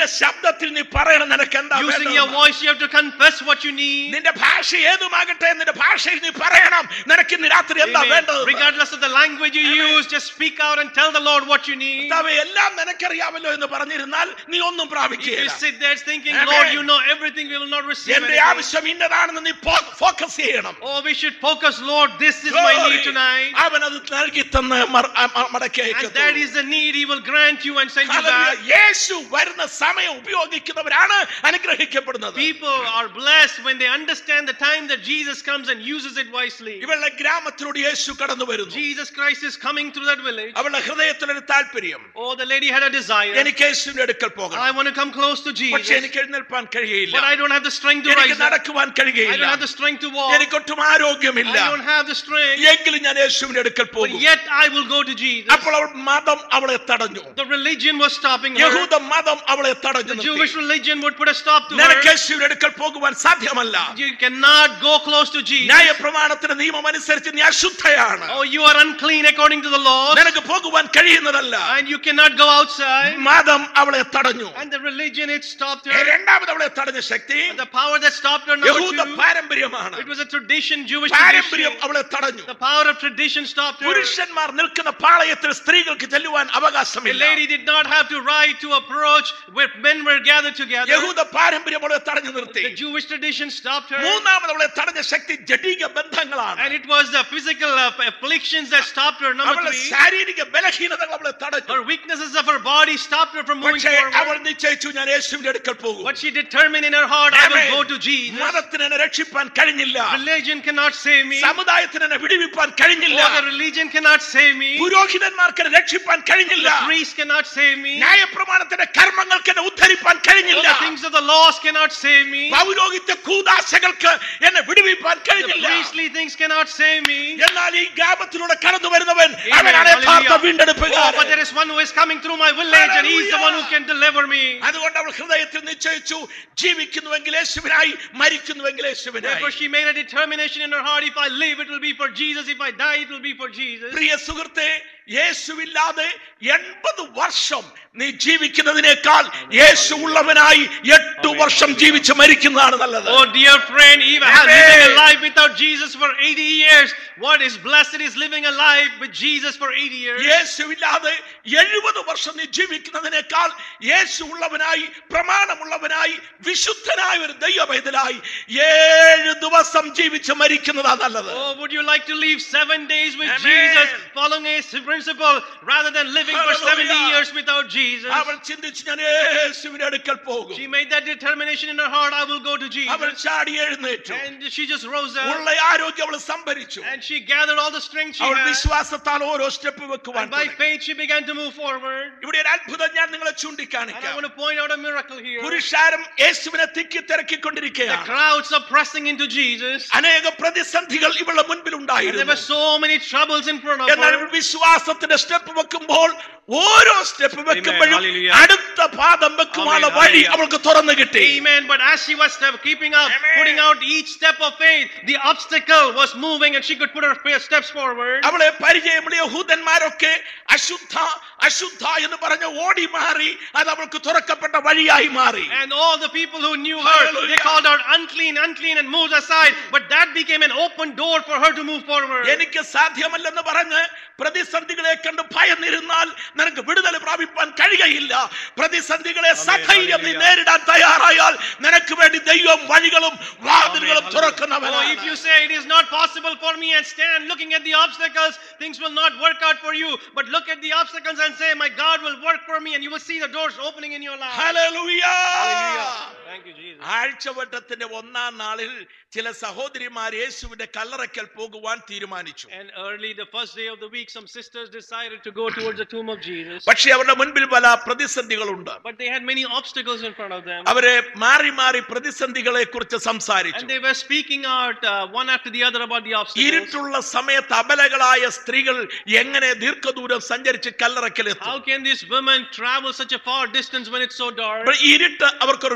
ശബ്ദത്തിൽ നീ പറയണം നിനക്ക് എന്താ Using your voice, you have to confess what you need. നിന്റെ ഭാഷ ഏതുമാകട്ടെ നിന്റെ ഭാഷയിൽ നീ പറയണം നിനക്ക് ഇന്ന് രാത്രി എന്താ Amen. വേണ്ടത്. Regardless of the language you use, just speak out and tell the Lord what you need. കർത്താവേ എല്ലാം നിനക്കറിയാമല്ലോ എന്ന് പറഞ്ഞിരുന്നാൽ നീ ഒന്നും If you പ്രാപിക്കുകയില്ല. sit there thinking, Amen. Lord, you know everything, we will not receive എന്റെ anything. ആവശ്യം ഇന്നതാണെന്ന് നീ focus ചെയ്യണം. Oh, we should focus, Lord, this is my need tonight. അവൻ അത് നൽകി തന്ന് മടക്കി And അയക്കത്തുള്ളൂ. that is the need, he will grant you and send you back. യേശു വരുന്ന സമയം ഉപയോഗിക്കുന്നവരാണ് അനുഗ്രഹിക്കപ്പെടുന്നത്. People are blessed when they understand the time that Jesus comes and uses it wisely. ഇവളുടെ ഗ്രാമത്തിലൂടെ യേശു കടന്നു വരുന്നു. Jesus Christ is coming through that village. അവളുടെ ഹൃദയത്തിലൊരു താല്പര്യം, Oh, the lady had a desire. എനിക്ക് യേശുവിന്റെ അടുക്കൽ I പോകണം, want to come close to പക്ഷെ Jesus, എനിക്ക് എഴുന്നേൽപ്പാൻ കഴിയില്ല, but I don't have the strength to എനിക്ക് rise up. നടക്കുവാൻ I കഴിയില്ല, don't have the strength to walk. എനിക്കൊട്ടും ആരോഗ്യമില്ല, I don't have the strength. എങ്കിലും ഞാൻ യേശുവിന്റെ അടുക്കൽ But പോകും. yet I will go to Jesus. അപ്പോൾ അവൾ മതം അവളെ തടഞ്ഞു. The religion was stopping her. യഹൂദ മതം അവളെ തടഞ്ഞു The നിർത്തി. Jewish religion would put a stop to നിനക്ക് her. യേശുവിന്റെ അടുക്കൽ പോകുവാൻ സാധ്യമല്ല. You cannot go close to Jesus. ന്യായപ്രമാണത്തിന്റെ നിയമം അനുസരിച്ച് നീ അശുദ്ധയാണ്, Oh, you are unclean according to the law, നിനക്ക് പോകുവാൻ കഴിയുന്നതല്ല. and you cannot go outside. മതം അവളെ തടഞ്ഞു. And the religion, it stopped ഏ, her. രണ്ടാമത് അവളെ തടഞ്ഞ ശക്തി And the power that stopped her, number യഹൂദ two, പാരമ്പര്യമാണ്. it was a tradition, Jewish പാരമ്പര്യം tradition. അവളെ തടഞ്ഞു. The power of tradition stopped her. പുരുഷന്മാർ നിൽക്കുന്ന പാളയത്തിൽ സ്ത്രീകൾക്ക് ചെല്ലുവാൻ The അവകാശമില്ല. lady did not have to ride to approach where men were gathered together. യഹൂദ പാരമ്പര്യം അവളെ തടഞ്ഞു നിർത്തി. The Jewish tradition stopped her. മൂന്നാമത് അവളെ തടഞ്ഞ ശക്തി ജഡിക ബന്ധങ്ങളാണ്. And it was the physical uh, afflictions that stopped her. Number അവളുടെ three, ശാരീരിക ബലഹീനതകൾ അവളെ തടഞ്ഞു. her weaknesses of her body stopped her from moving പക്ഷേ അവൾ forward. നിശ്ചയിച്ചു ഞാൻ യേശുവിന്റെ അടുക്കൽ പോകും. But she determined in her heart, I will Amen. go to Jesus. മതത്തിന് എന്നെ രക്ഷിപ്പാൻ കഴിഞ്ഞില്ല, Religion cannot save me. സമുദായത്തിന് എന്നെ വിടുവിപ്പാൻ കഴിഞ്ഞില്ല, Oh, the religion cannot save me. പുരോഹിതന്മാർക്ക് എന്നെ രക്ഷിപ്പാൻ കഴിഞ്ഞില്ല, The priest cannot save me. ന്യായപ്രമാണത്തിന്റെ കർമ്മങ്ങൾക്ക് എന്നെ ഉദ്ധരിപ്പാൻ Oh, കഴിഞ്ഞില്ല, the things of the laws cannot save me. പൗരോഹിത്യ കൂദാശകൾക്ക് എന്നെ വിടുവിപ്പാൻ The കഴിഞ്ഞില്ല. priestly things cannot save me. എന്നാൽ ഈ ഗ്രാമത്തിലൂടെ കടന്നു വരുന്നവൻ Amen. അവനാണ് യഥാർത്ഥ Hallelujah. Oh, വീണ്ടെടുപ്പുകാരൻ. but there is one who is coming through my village, and he is the one who can deliver me. അതുകൊണ്ട് അവൾ ഹൃദയത്തിൽ നിശ്ചയിച്ചു, ജീവിക്കുന്നുവെങ്കിൽ യേശുവിനായി, മരിക്കുന്നുവെങ്കിൽ യേശുവിനായി. Therefore she made a determination in her heart, if I live it will be for Jesus, if I die it will be for Jesus. പ്രിയ സുഹൃത്തെ, യേശുവില്ലാതെ എൺപത് വർഷം നീ ജീവിക്കുന്നതിനേക്കാൾ യേശു ഉള്ളവനായി എട്ട് വർഷം ജീവിച്ച് മരിക്കുന്നതാണ് നല്ലത്. Oh dear friend, even Amen. living a life without Jesus for eighty years, what is blessed is living a life with Jesus for eighty years. യേശുവില്ലാതെ എഴുപത് വർഷം നീ ജീവിക്കുന്നതിനേക്കാൾ യേശു ഉള്ളവനായി, പ്രമാണമുള്ളവനായി, വിശുദ്ധനായ ഒരു ദൈവവേദനായി ഏഴ് ദിവസം ജീവിച്ച് മരിക്കുന്നതാ നല്ലത്. Oh, would you like to live seven days with Amen. Jesus, following his principle, rather than living for Hallelujah. seventy years without Jesus? അവൾ ചിന്തിച്ചു ഞാൻ യേശുവിന്റെ അടുക്കൽ പോകും. She made that determination in her heart, I will go to അവൾ Jesus. ചാടി എഴുന്നേറ്റു. And she just rose ഉള്ള up, ആരോഗ്യം അവൾ സംഭരിച്ചു. and she gathered all the strength she അവൾ had, വിശ്വാസത്താൽ ഓരോ സ്റ്റെപ്പ് വെക്കുവാൻ and by തുടങ്ങി. faith she began to move forward. ഇവിടെ ഒരു അത്ഭുതം ഞാൻ നിങ്ങളെ And I ചൂണ്ടിക്കാണിക്കാം. want to point out a miracle here. പുരുഷാരം യേശുവിനെ തിക്കി The തിരക്കിക്കൊണ്ടിരിക്കുകയാണ്. crowds are pressing into Jesus, അനേക പ്രതിസന്ധികൾ ഇവളുടെ മുൻപിൽ and there ഉണ്ടായിരുന്നു. were so many troubles in front of എന്നാൽ her. വിശ്വാസത്തിന്റെ സ്റ്റെപ്പ് വെക്കുമ്പോൾ ഓരോ സ്റ്റെപ്പ് വെക്കുമ്പോഴും Hallelujah. അടുത്ത പാദം വെക്കുവാനുള്ള Amen. വഴി Hallelujah. അവൾക്ക് തുറന്നു കിട്ടി. Amen. But as she was step, keeping up, Amen. putting out each step of faith, the obstacle was moving, and she could put her fa- steps forward. അവളെ പരിചയമുള്ള യഹൂദന്മാരൊക്കെ അശുദ്ധ അശുദ്ധ എന്ന് പറഞ്ഞ് ഓടി മാറി. അത് അവൾക്ക് തുറക്കപ്പെട്ട വഴിയായി മാറി. And all the people who knew her, Hallelujah. they called out unclean, unclean, and moved aside. But that became an open door for her to move forward. എനിക്ക് സാധ്യമല്ലെന്ന് പറഞ്ഞ് പ്രതിസന്ധികളെ കണ്ട് ഭയന്നിരുന്നാൽ നിനക്ക് വിടുതൽ പ്രാപിപ്പാൻ കഴിയുകയില്ല. പ്രതിസന്ധികളെ സധൈര്യം നീ നേരിടാൻ തയ്യാറായാൽ നിനക്ക് വേണ്ടി ദൈവം വഴികളും വാതിലുകളും Oh, തുറക്കുന്നവനാണ്. if you say it is not possible for me and stand looking at the obstacles, things will not work out for you. But look at the obstacles and say, my God will work for me, and you will see the doors opening in your life. Hallelujah. Hallelujah. Thank you, Jesus. ആഴ്ചവട്ടത്തിന്റെ ഒന്നാം നാളിൽ ചില സഹോദരിമാർ യേശുവിന്റെ കല്ലറയ്ക്കൽ പോകുവാൻ തീരുമാനിച്ചു. And early the first day of the week, some sisters decided to go towards the tomb of Jesus. പക്ഷേ അവരുടെ മുൻപിൽ പല പ്രതിസന്ധികളുണ്ട്. But they had many obstacles in front of them. അവരെ മാറി മാറി പ്രതിസന്ധികളെ കുറിച്ച് സംസാരിച്ചു. And they were speaking out uh, one after the other about the obstacles. ഇരുട്ടുള്ള സമയത്ത് അബലകളായ സ്ത്രീകൾ എങ്ങനെ ദീർഘദൂരം സഞ്ചരിച്ച് കല്ലറയ്ക്കൽ How എത്തും? can these women travel such a far distance when it's so dark? അപ്പോൾ ഇരുട്ട് അവർക്കൊരു പ്രതിസന്ധി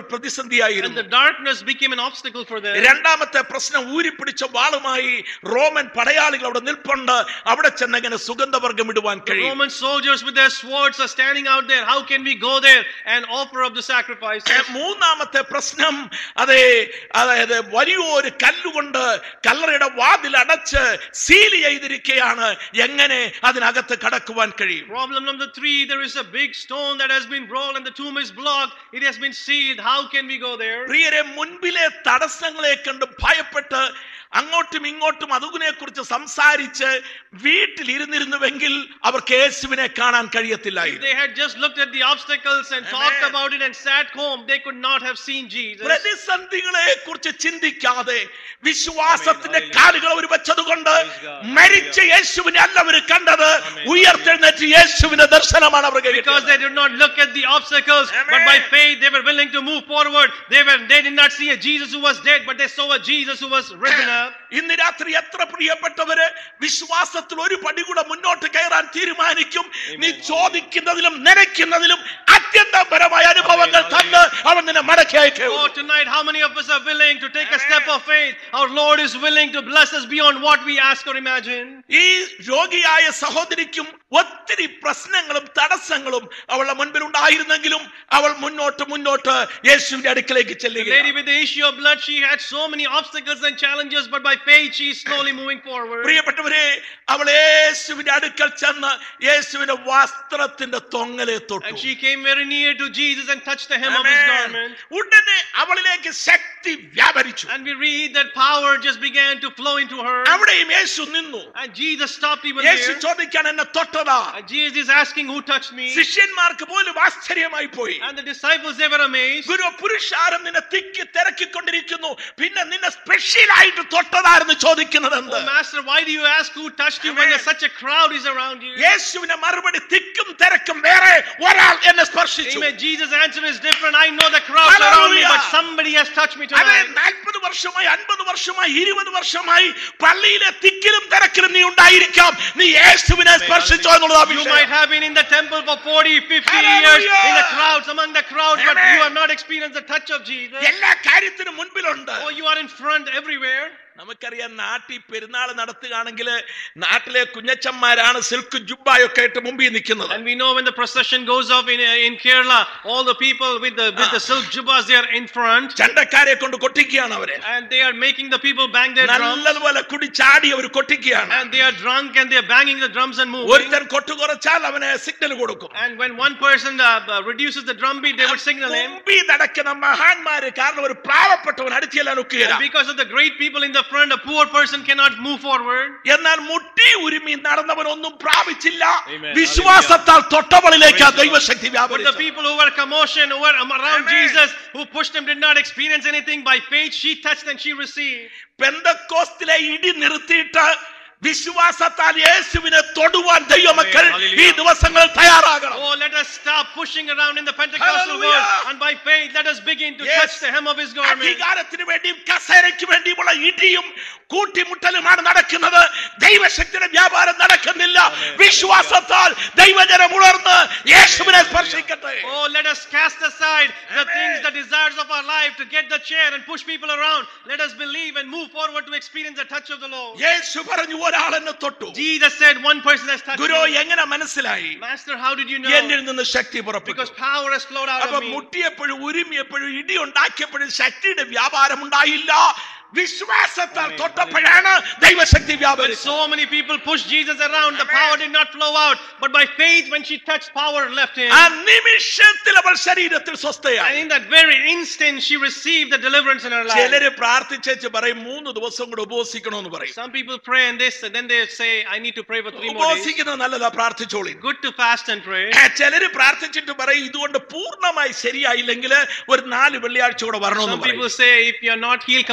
പ്രതിസന്ധിയായിരുന്നു. the darkness became an obstacle for them. രണ്ടാമത്തെ പ്രശ്നം, ഊരിപ്പിടിച്ച വാളുമായി റോമൻ പടയാളികൾ അവിടെ നിൽപ്പുണ്ട്. അവിടെ ചെന്നെങ്ങനെ സുഗന്ധവർഗം ഇടുവാൻ The കഴിയും? Roman soldiers with their swords are standing out there. How can we go there and offer up the sacrifices? മൂന്നാമത്തെ പ്രശ്നം, അതെ, അതായത് വലിയൊരു കല്ലുകൊണ്ട് കല്ലറയുടെ വാതിൽ അടച്ച് സീൽ ചെയ്തിരിക്കുകയാണ്. എങ്ങനെ അതിനകത്ത് കടക്കുവാൻ കഴിയും? Problem number three, there is a big stone that has been rolled and the tomb is blocked. It has been sealed. How can we go there? പ്രിയരെ, മുൻപിലെ തടസ്സങ്ങളെ കണ്ട് ഭയപ്പെട്ട് അങ്ങോട്ടും ഇങ്ങോട്ടും അതിനെ കുറിച്ച് സംസാരിച്ച് വീട്ടിലിരുന്നിരുന്നുവെങ്കിൽ അവർക്ക് യേശുവിനെ കാണാൻ If കഴിയത്തില്ലായിരുന്നു. they had just looked at the obstacles and talked Amen. about it and sat home, they could not have seen Jesus. പ്രതിസന്ധികളെ കുറിച്ച് ചിന്തിക്കാതെ വിശ്വാസത്തിന്റെ Amen. കാലുകൾ അവർ വെച്ചതുകൊണ്ട് Praise God. മരിച്ച യേശുവിനെ അല്ല അവർ കണ്ടത്, ഉയർത്തെഴുന്നേറ്റ് യേശുവിന്റെ ദർശനമാണ് അവർ Because കേട്ടത്. they did not look at the obstacles, Amen. but by faith they were willing to move forward. They were they did not see a Jesus who was dead, but they saw a Jesus who was risen up. ഇന്ന് രാത്രി എത്ര പ്രിയപ്പെട്ടവര് വിശ്വാസത്തിൽ ഒരു പടി കൂടെ മുന്നോട്ട് കയറാൻ തീരുമാനിക്കും? നീ ചോദിക്കുന്നതിലും നനയ്ക്കുന്നതിലും അത്യന്തപരമായ അനുഭവങ്ങൾ തന്ന് അവൻ നിന്നെ മടക്കി അയക്കും. Oh, tonight, how many of us are willing to take a step of faith? Our Lord is willing to bless us beyond what we ask or imagine. ഈ രോഗിയായ സഹോദരിക്കും ഒത്തിരി പ്രശ്നങ്ങളും തടസ്സങ്ങളും അവളുടെ മുൻപിൽ ഉണ്ടായിരുന്നെങ്കിലും അവൾ മുന്നോട്ട് മുന്നോട്ട് യേശുവിന്റെ അടുക്കലേക്ക് The ചെല്ലുകയാണ്. lady with the issue of blood, she had so many obstacles and challenges, but by faith she is slowly moving forward. പ്രിയപ്പെട്ടവരെ, അവൾ യേശുവിന്റെ അടുക്കൽ ചെന്ന് യേശുവിന്റെ വസ്ത്രത്തിന്റെ തൊങ്ങലെ തൊട്ടു. And she came very near to Jesus and touched the hem of his Amen. garment. ഉടനെ അവളിലേക്ക് ശക്തി വ്യാപരിച്ചു. And we read that power just began to flow into her. അവിടെയും യേശു നിന്നു. And Jesus stopped even Yeshu there. ചോദിക്കാൻ, എന്നെ തൊട്ടതാ? And Jesus is asking, who touched me? ശിഷ്യന്മാർക്ക് പോലും ആശ്ചര്യമായി പോയി. And the disciples, they were amazed. ഗുരു, പുരുഷാരം നിന്നെ തിക്കി തിരക്കിക്കൊണ്ടിരിക്കുന്നു, പിന്നെ നിന്നെ സ്പെഷ്യൽ ആയിട്ട് തൊട്ടതാരെന്ന് ചോദിക്കുന്നത് എന്ത്? Oh, Master, why do you ask who touched you when Amen. there's such a crowd is around you? യേശുവിന്റെ മറുപടി, തിക്കും തിരക്കും വേറെ, ഒരാൾ എന്നെ സ്പർശിച്ചു. Amen. Jesus' answer is different. I know the crowds around me, Hallelujah. but somebody has touched me അതെ, tonight. നാൽപ്പത് വർഷമായി അൻപത് വർഷമായി ഇരുപത് വർഷമായി പള്ളിയിലെ തിക്കിലും തിരക്കിലും നീ ഉണ്ടായിരിക്കാം. നീ യേശുവിനെ സ്പർശിച്ചോ എന്നുള്ളതാ You വിഷയം. might have been in the temple for forty, fifty Hallelujah. years, in the crowds, among the crowds, but Amen. you have not experienced the touch of Jesus. എല്ലാ കാര്യത്തിനും മുൻപിലുണ്ട്. Oh, you are in front everywhere. നമുക്കറിയാം, നാട്ടിൽ പെരുന്നാൾ നടത്തുകയാണെങ്കിൽ നാട്ടിലെ കുഞ്ഞച്ചന്മാരാണ് silk ജുബ്ബായൊക്കെ ആയിട്ട് മുമ്പിൽ നിൽക്കുന്നത്. And we know when the procession goes off in in Kerala, all the people with the with the silk jubbas, they are in front. ചണ്ടക്കാരെ കൊണ്ട് കൊട്ടിക്കുകയാണ് അവരെ. And they are making the people bang their drums. നല്ലതുപോലെ കുടിച്ചാടി അവർ കൊട്ടിക്കുകയാണ്. And they are drunk and they are banging the drums and moving. ഒരുത്തൻ കൊട്ടു കുറച്ചാൽ അവന് signal കൊടുക്കും. And when one person uh, uh, reduces the drum beat, they would signal him. മുമ്പിൽ നടക്കുന്ന മഹാന്മാര്, കാരണം ഒരു പാവപ്പെട്ടവൻ അടുത്തിയെല്ലാം ഒക്കുകയില്ല. And because of the great people in the front, a poor person cannot move forward. എന്നാൽ മുട്ടി ഉരുമി നടന്നവനൊന്നും പ്രാപിച്ചില്ല. Amen. വിശ്വാസത്താൽ തൊട്ടവളിലേക്ക് Praise ദൈവശക്തി But the വ്യാപരിച്ചു. people who were commotion, who were around Amen. Jesus, who pushed him, did not experience anything. By faith, she touched and she received. പെന്തക്കോസ്തിലെ ഇടി നിർത്തിയിട്ട് വിശ്വാസത്താൽ യേശുവിനെ തൊടുവാൻ ദൈവമക്കൾ ഈ ദിവസങ്ങളിൽ തയ്യാറാകണം. Oh, let us stop pushing around in the Pentecostal Hallelujah. world, and by faith, let us begin to Yes. touch the hem of his garment. അധികാരത്തിന് വേണ്ടിയും കസേരയ്ക്ക് വേണ്ടിയുമുള്ള ഇടിയും കൂട്ടിമുട്ടലുമാണ് നടക്കുന്നത്. ദൈവശക്തിയുടെ വ്യാപാരം നടക്കുന്നില്ല. വിശ്വാസത്താൽ ദൈവജനം ഉണർന്ന് യേശുവിനെ സ്പർശിക്കട്ടെ. Oh, let us cast aside the Amen. things, the desires of our life to get the chair and push people around. Let us believe and move forward to experience the touch of the Lord. യേശു പറഞ്ഞു, ഒരാൾ എന്നെ തൊട്ടു. Jesus said, one person has touched Guru, me. എങ്ങനെ മനസ്സിലായി? Master, how did you എന്നിൽ know? നിന്ന് ശക്തി പുറപ്പെട്ടു. Because power has flowed out അപ്പൊ of me. മുട്ടിയപ്പോഴും ഉരുമിയപ്പോഴും ഇടി ഉണ്ടാക്കിയപ്പോഴും ശക്തിയുടെ വ്യാപാരം ഉണ്ടായില്ല. വിശ്വാസത്താൽ Amen. തൊട്ടപ്പോഴാണ് ദൈവശക്തി When വ്യാപരിച്ചത്. so many people pushed Jesus around, the Amen. power did not flow out. But by faith, when she touched, power left him. ആ നിമിഷത്തിൽ അവൾ ശരീരത്തിൽ And സ്വസ്ഥയായി. in that very instant, she received the deliverance in her life. ചിലര് പ്രാർത്ഥിച്ചു പറയും, മൂന്ന് ദിവസം കൂടെ ഉപവസിക്കണമെന്ന് പറയും. Some people pray and they say, then they say, I need to pray for three more days. ഉപവസിക്കുന്നത് നല്ലതാ, പ്രാർത്ഥിച്ചോളി. Good to fast and pray. ചിലര് പ്രാർത്ഥിച്ചിട്ട് പറയും, ഇതുകൊണ്ട് പൂർണ്ണമായി ശരിയായില്ലെങ്കിൽ ഒരു നാല് വെള്ളിയാഴ്ച കൂടെ വരണമെന്ന് Some people പറയും. say, if you are not healed completely Yeah.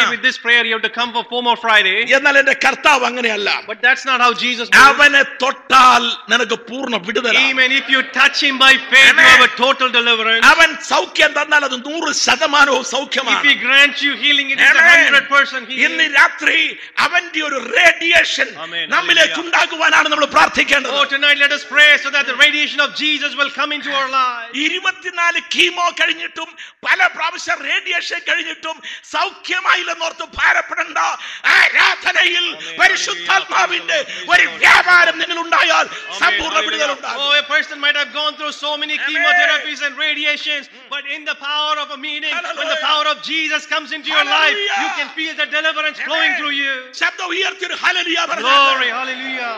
satisfied with this prayer, you have to come for four more Fridays. എന്നാൽ എന്റെ കർത്താവ് അങ്ങനെയല്ല. But that's not how Jesus moves. അവനെ തൊട്ടാൽ നിനക്ക് പൂർണ്ണ വിടുതലാണ്. Amen. If you touch him by faith, you have a total deliverance. അവൻ സൗഖ്യം തന്നാൽ അത് നൂറ് ശതമാനവും സൗഖ്യമാണ്. If he grants you healing, it is a hundred percent healing. ഇന്ന് രാത്രി അവന്റെ ഒരു റേഡിയേഷൻ നമ്മിലേക്ക് ഉണ്ടാകുവാനാണ് നമ്മൾ പ്രാർത്ഥിക്കേണ്ടത്. Oh, tonight let us pray so that the radiation of Jesus will come into our lives. ഇരുപത്തിനാല് കീമോ കഴിഞ്ഞിട്ടും പല പ്രാവശ്യം റേഡിയേഷൻ കഴിഞ്ഞിട്ടും സൗഖ്യമായില്ലെന്നോർത്ത് ഭാരപ്പെടേണ്ട. ആരാധനയിൽ പരിശുദ്ധാത്മാവിന്റെ ഒരു വ്യാപാരം നിങ്ങൾ ഉണ്ടായാൽ സമ്പൂർണ്ണ വിടുതൽ ഉണ്ടാകും. Oh, a person might have gone through so many chemotherapies and radiations, but in the power of a meeting, when the power of Jesus comes into your life, you can feel the deliverance flowing through you. ശബ്ദം ഉയർത്തി ഒരു hallelujah പറഞ്ഞു. Glory, hallelujah.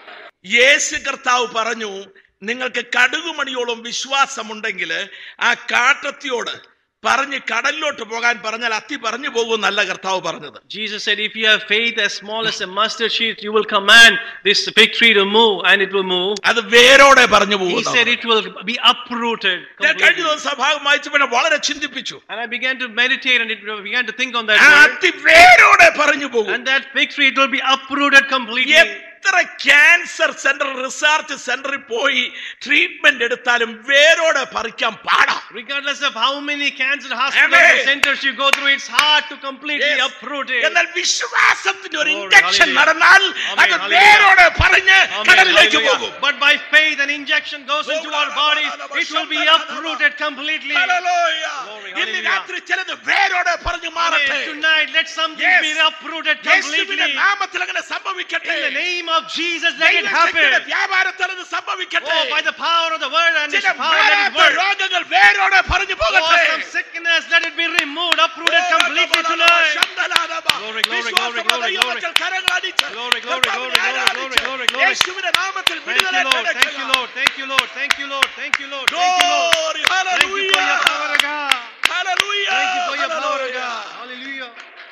യേശു കർത്താവ് പറഞ്ഞു, നിങ്ങൾക്ക് കടുകുമണിയോളം വിശ്വാസമുണ്ടെങ്കിൽ ആ കാട്ടത്തിയോട് പറഞ്ഞ് കടലിലോട്ട് പോകാൻ പറഞ്ഞാൽ അത്തി പറഞ്ഞു പോകുമെന്നല്ല കർത്താവ് പറഞ്ഞത്. Jesus said, if you have faith as small as a mustard seed, you will command this fig tree to move, and it will move. അത് വേരോടെ പറഞ്ഞു പോകും. He said it will be uprooted completely. കഴിഞ്ഞ ദിവസം ഭാഗം വായിച്ചപ്പോൾ വളരെ ചിന്തിപ്പിച്ചു. And I began to meditate and it began to think on that ആ word. അത്തി വേരോടെ പറഞ്ഞു പോകും. And that fig tree, it will be uprooted completely. എത്ര ക്യാൻസർ സെന്റർ റിസർച്ച് സെന്ററിൽ പോയി ട്രീറ്റ്മെന്റ് എടുത്താലും വേരോടെ പറിക്കാൻ പാടാ. Regardless of how many cancer hospitals and centers you go through, it's hard to completely Yes. uproot it. എന്നാൽ വിശ്വാസത്തിന്റെ ഒരു Lord, ഇൻജെക്ഷൻ hallelujah. നടന്നാൽ Amen, അത് hallelujah. വേരോടെ പറഞ്ഞ് Amen, കടലിലേക്ക് hallelujah. പോകും. But by faith, an injection goes into our bodies, it will be uprooted completely. Hallelujah. Glory, ഇന്ന് hallelujah. രാത്രി ചിലത് വേരോടെ പറഞ്ഞു മാറട്ടെ. Amen. Tonight, let something Yes. be uprooted യേശുവിന്റെ completely. നാമത്തിൽ അങ്ങനെ സംഭവിക്കട്ടെ. In the name of Jesus, let it happen. വ്യാപാരത്തിൽ അത് സംഭവിക്കട്ടെ. Oh, by the power of the word and His ചില power, let it work. രോഗങ്ങൾ വേരോടെ പറഞ്ഞു Oh, പോകട്ടെ. some sickness, let it be removed, uprooted completely tonight. Glory, glory, glory, glory, glory. Glory, glory, glory, glory, glory, glory. യേശുവിന്റെ നാമത്തിൽ Thank you, Lord. Thank you, Lord. Thank you, Lord. Thank you, Lord. Thank you, Lord. Thank you, Lord. Glory, Thank you for your hallelujah. power, God. Hallelujah. Thank you for your power, Hallelujah. God. Hallelujah.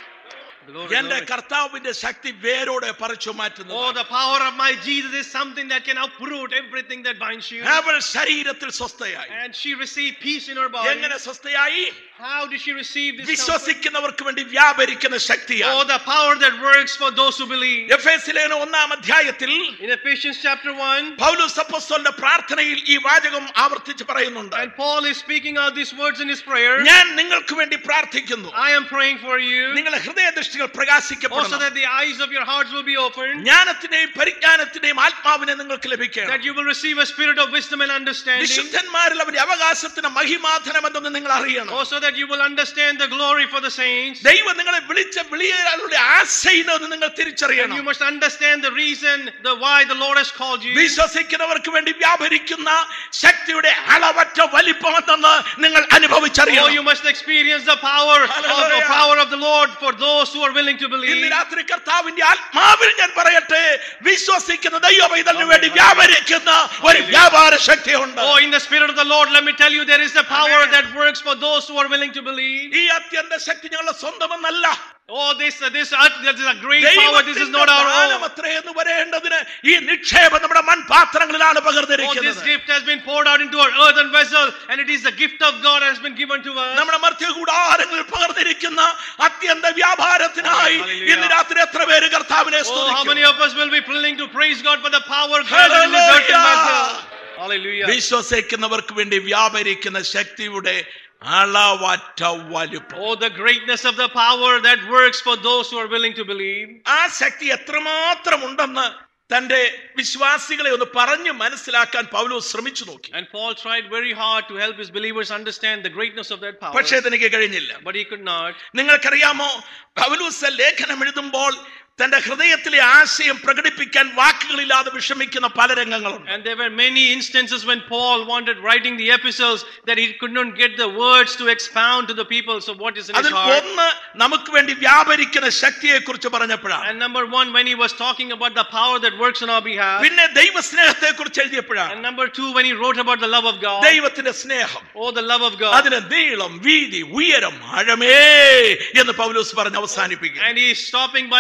Glory, എന്റെ glory. കർത്താവിന്റെ ശക്തി വേരോടെ പറിച്ചു മാറ്റുന്നു. Oh, the power of my Jesus is something that can uproot everything that binds you. അവൾ ശരീരത്തിൽ സ്വസ്ഥയായി. And she received peace in her body. എങ്ങനെ സ്വസ്ഥയായി? How did she receive this comfort? വിശ്വസിക്കുന്നവർക്ക് വേണ്ടി വ്യാപരിക്കുന്ന ശക്തിയാണ്. Oh, the power that works for those who believe. എഫേസ്യലേഖനം ഒന്നാം അധ്യായത്തിൽ In Ephesians chapter one, പൗലോസ് അപ്പോസ്തലന്റെ പ്രാർത്ഥനയിൽ ഈ വാചകം ആവർത്തിച്ച് പറയുന്നുണ്ട്. and Paul is speaking out these words in his prayer. ഞാൻ നിങ്ങൾക്ക് വേണ്ടി പ്രാർത്ഥിക്കുന്നു. I am praying for you, നിങ്ങളുടെ ഹൃദയദൃഷ്ടികൾ also പ്രകാശിക്കപ്പെടണം. that the eyes of your hearts will be opened, ജ്ഞാനത്തിന്റെയും പരിജ്ഞാനത്തിന്റെയും ആത്മാവിനെ നിങ്ങൾക്ക് ലഭിക്കണം. that you will receive a spirit of wisdom and understanding. വിശുദ്ധന്മാരിൽ അവന്റെ അവകാശത്തിന് മഹിമാധനം എന്തെന്ന് നിങ്ങൾ അറിയണം. Also that you will understand the glory for the saints. ദൈവം നിങ്ങളെ വിളിച്ച വിളിയുടെ ആശയം നിങ്ങൾ And തിരിച്ചറിയണം. you must understand the reason, the why the Lord has called you. വിശ്വസിക്കുന്നവർക്ക് വേണ്ടി വ്യാപരിക്കുന്ന ശക്തിയുടെ അളവറ്റ വലിപ്പമെന്ന് നിങ്ങൾ Oh, അനുഭവിച്ചറിയണം. you must experience the power of the Hallelujah. power of the Lord for those who are willing to ഇന്ന് believe. രാത്രി കർത്താവിന്റെ ആത്മാവിൽ ഞാൻ പറയട്ടെ, വിശ്വസിക്കുന്ന ദൈവപൈതലിന് വേണ്ടി വ്യാപരിക്കുന്ന ഒരു വ്യാപാര ശക്തിയുണ്ട്. Oh, in the spirit of the Lord, let me tell you, there is a power Amen. that works for those who are willing to believe. ഈ അത്യന്ത ശക്തി ഞങ്ങളുടെ സ്വന്തമെന്നല്ല. Oh, this uh, this uh, this is a great power. This is not our own. എന്ന് വരേണ്ടതിന് ഈ നിക്ഷേപം നമ്മുടെ മൺപാത്രങ്ങളിലാണ് Oh, this പകർന്നിരിക്കുന്നത്. gift has been poured out into our earthen vessel, and it is the gift of God that has been given to us. നമ്മുടെ മർത്യകൂടാരങ്ങളിൽ പകർന്നിരിക്കുന്ന അത്യന്ത വ്യാപാരത്തിനായി Hallelujah. ഇന്ന് രാത്രി എത്ര പേര് കർത്താവിനെ Oh, how സ്തുതിക്കും? many of us will be willing to praise God for the power gathered in this earthen vessel? Hallelujah. വിശ്വസിക്കുന്നവർക്ക് വേണ്ടി വ്യാപരിക്കുന്ന ശക്തിയുടെ അളവറ്റ വലിപ്പം. Oh, the greatness of the power that works for those who are willing to believe. ആ ശക്തി എത്രമാത്രം ഉണ്ടെന്ന് തന്റെ വിശ്വാസികളെ ഒന്ന് പറഞ്ഞു മനസ്സിലാക്കാൻ പൗലോസ് ശ്രമിച്ചു നോക്കി. And Paul tried very hard to help his believers understand the greatness of that power. പക്ഷേ തനിക്ക് കഴിഞ്ഞില്ല. But he could not. നിങ്ങൾക്കറിയാമോ, പൗലോസ് ലേഖനം എഴുതുമ്പോൾ തന്റെ ഹൃദയത്തിലെ ആശയം പ്രകടിപ്പിക്കാൻ വാക്കുകളില്ലാതെ വിഷമിക്കുന്ന പല രംഗങ്ങളുണ്ട്. And there were many instances when Paul wanted writing the epistles that he could not get the words to expound to the people. So what is in his അതിൽ heart? ഒന്ന് നമുക്ക് വേണ്ടി വ്യാപരിക്കുന്ന ശക്തിയെ കുറിച്ച് പറഞ്ഞപ്പോഴാണ്. And number one, when he was talking about the power that works on our behalf. പിന്നെ ദൈവസ്നേഹത്തെ കുറിച്ച് എഴുതിയപ്പോഴാണ്. And number two, when he wrote about the love of God. ദൈവത്തിന്റെ സ്നേഹം, Oh, the love of God. അതിന് നീളം, വീതി, ഉയരം, ആഴമേ എന്ന് പൗലോസ് പറഞ്ഞ് അവസാനിപ്പിക്കും. And he is stopping by saying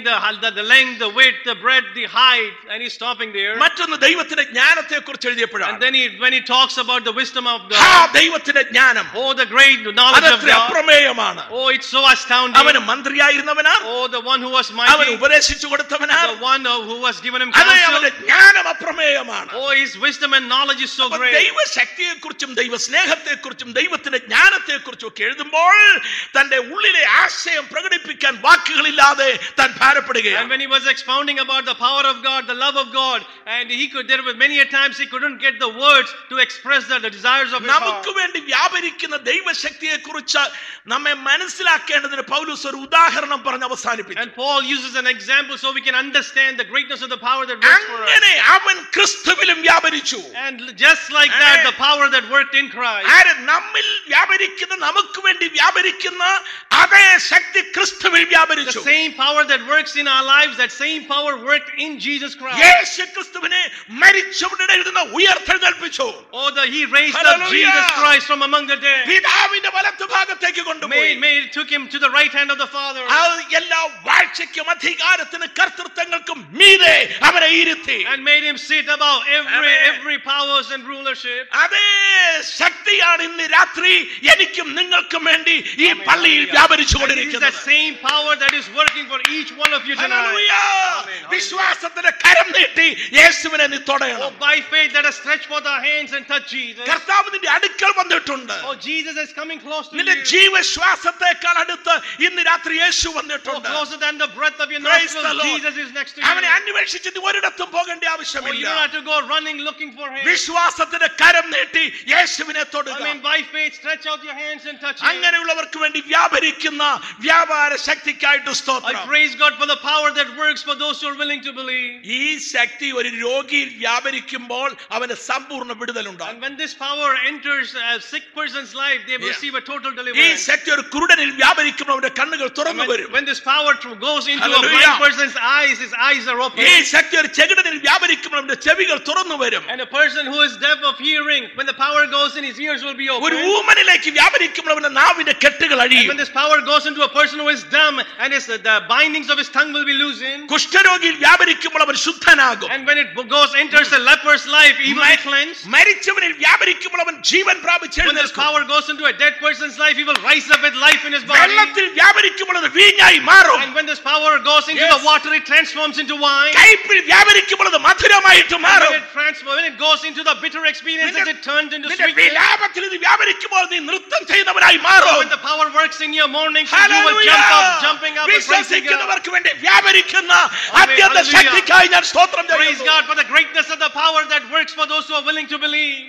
the, the, the length, the width, the breadth, the height, and he's stopping there. മറ്റൊന്ന് ദൈവത്തിന്റെ ജ്ഞാനത്തെ കുറിച്ച് എഴുതിയപ്പോഴാണ്. And then he, when he talks about the wisdom of God, ആ ദൈവത്തിന്റെ ജ്ഞാനം, oh, the great knowledge of അതത്ര God, അപ്രമേയമാണ്. oh, it's so astounding. അവന് മന്ത്രിയായിരുന്നവനാ, oh, the one who was അവൻ mighty, ഉപദേശിച്ചു കൊടുത്തവനാ, the one who was given him അതെ counsel, അവന്റെ ജ്ഞാനം അപ്രമേയമാണ്. oh, his wisdom and knowledge is so അപ്പോൾ great. ദൈവശക്തിയെക്കുറിച്ചും ദൈവസ്നേഹത്തെക്കുറിച്ചും ദൈവത്തിന്റെ ജ്ഞാനത്തെക്കുറിച്ചും ഒക്കെ എഴുതുമ്പോൾ തന്റെ ഉള്ളിലെ ആശയം പ്രകടിപ്പിക്കാൻ വാക്കുകളില്ലാതെ താൻ ഭാരപ്പെടുകയാണ്. And when he was expounding about the power of God, the love of God, and he could, there were many a times he couldn't get the words to express the, the desires of his heart. നമുക്ക് വേണ്ടി വ്യാപരിക്കുന്ന ദൈവശക്തിയെക്കുറിച്ച് നമ്മെ മനസ്സിലാക്കേണ്ടതിന് പൗലോസ് ഒരു ഉദാഹരണം പറഞ്ഞ് അവസാനിപ്പിച്ചു. And Paul uses an example so we can understand the greatness of the power that works for us. അങ്ങനെ അവൻ ക്രിസ്തുവിലും വ്യാപരിച്ചു. And just like that, the power that worked in Christ. ആര് നമ്മിൽ വ്യാപരിക്കുന്ന, നമുക്ക് വേണ്ടി വ്യാപരിക്കുന്ന അതേ ശക്തി ക്രിസ്തുവിൽ വ്യാപരിച്ചു. The same power that works in our lives, that same power worked in Jesus Christ. യേശു ക്രിസ്തുവിനെ മരിച്ചവരുടെ എഴുതുന്ന ഉയർത്തെഴുന്നേൽപ്പിച്ചു. Oh, the he raised Hallelujah. up Jesus Christ from among the dead. പിതാവിന്റെ വലത്തുഭാഗത്തേക്ക് കൊണ്ടുപോയി. Made, made, took him to the right hand of the Father. എല്ലാ വാഴ്ചയ്ക്കും അധികാരത്തിനും കർത്തൃത്വങ്ങൾക്കും മീതെ അവനെ ഇരുത്തി. And made him sit above every Amen. every powers and rulership. അതേ ശക്തിയാണ് ഇന്ന് രാത്രി എനിക്കും നിങ്ങൾക്കും വേണ്ടി ഈ പള്ളിയിൽ വ്യാപരിച്ചു It is കൊണ്ടിരിക്കുന്നത്. the same power that is working for each one of you tonight. Hallelujah. വിശ്വാസത്തിന്റെ കരം നീട്ടി യേശുവിനെ നീ Oh, തൊടയണം. by faith let us stretch forth our hands and touch Jesus. കർത്താവ് നിന്റെ അടുക്കൽ വന്നിട്ടുണ്ട്. Oh, Jesus is coming close to നിന്റെ you. ജീവശ്വാസത്തെക്കാൾ അടുത്ത് ഇന്ന് രാത്രി യേശു Oh, വന്നിട്ടുണ്ട്. closer than the breath of your Praise the nostrils, Lord. Jesus is next to അവനെ you. അന്വേഷിച്ചിട്ട് ഒരിടത്തും പോകേണ്ട Oh, you ആവശ്യമില്ല. don't have to go running looking for him. വിശ്വാസത്തിന്റെ കരം നീട്ടി യേശുവിനെ I Thoduka. mean, by faith, stretch out your hands and touch him. അങ്ങനെയുള്ളവർക്ക് വേണ്ടി വ്യാപരിക്കുന്ന വ്യാപാര ശക്തിക്കായിട്ട് I സ്തോത്രം. praise God for the power that works for those who are willing to believe. ഈ ശക്തി ഒരു രോഗിയിൽ വ്യാപരിക്കുമ്പോൾ അവന് സമ്പൂർണ്ണ വിടുതലുണ്ടാകും. And when this power enters a sick person's life, they will Yeah. receive a total ഈ deliverance. ശക്തി ഒരു കുരുടനിൽ വ്യാപരിക്കുമ്പോൾ അവന്റെ കണ്ണുകൾ And തുറന്നു when, വരും. when this power tr- goes into a Hallelujah. blind person's eyes, his eyes are open. ഈ ശക്തി ഒരു ചെകിടനിൽ വ്യാപരിക്കുമ്പോൾ അവന്റെ ചെവികൾ തുറന്നു വരും. And a person who is deaf of hearing, when the power goes in, his ears will be ഒരു open. ഊമനിലേക്ക് വ്യാപരിക്കുമ്പോൾ അവന്റെ നാവിന്റെ കെട്ടുകൾ And അഴിയും. when this power goes into a person who is dumb, and his, the bindings of his tongue will be loosened. കുഷ്ഠരോഗിയിൽ വ്യാപരിക്കുമ്പോൾ അവൻ ശുദ്ധനാകും. And when it goes enters a leper's life, he will be cleansed. മരിച്ചവനിൽ വ്യാപരിക്കുമ്പോൾ അവൻ ജീവൻ പ്രാപിച്ച് When this എഴുന്നേൽക്കും. power goes into a dead person's life, he will rise up with life in his body. വെള്ളത്തിൽ വ്യാപരിക്കുമ്പോൾ അത് വീഞ്ഞായി മാറും. And when this power goes into Yes. the water, it transforms into wine. കയ്പിൽ വ്യാപരിക്കുമ്പോൾ അത് മധുരമായിട്ട് And മാറും. when it transforms, when it goes into the bitter experiences, നിന്റെ- it turns into നിന്റെ sweetness. വിലാപത്തിൽ ഇത് വ്യാപരിക്കുമ്പോൾ നീ നൃത്തം ചെയ്യുന്നവനായി മാറും. When the power works in your morning, so you will jump up, jumping up and praising God. വിശ്വസിക്കുന്നവർക്ക് വേണ്ടി വ്യാപരിക്കുന്ന Amen. അത്യന്ത Hallelujah. ശക്തിക്കായി ഞാൻ സ്തോത്രം Praise ചെയ്യുന്നു. God for the greatness of the power that works for those who are willing to believe.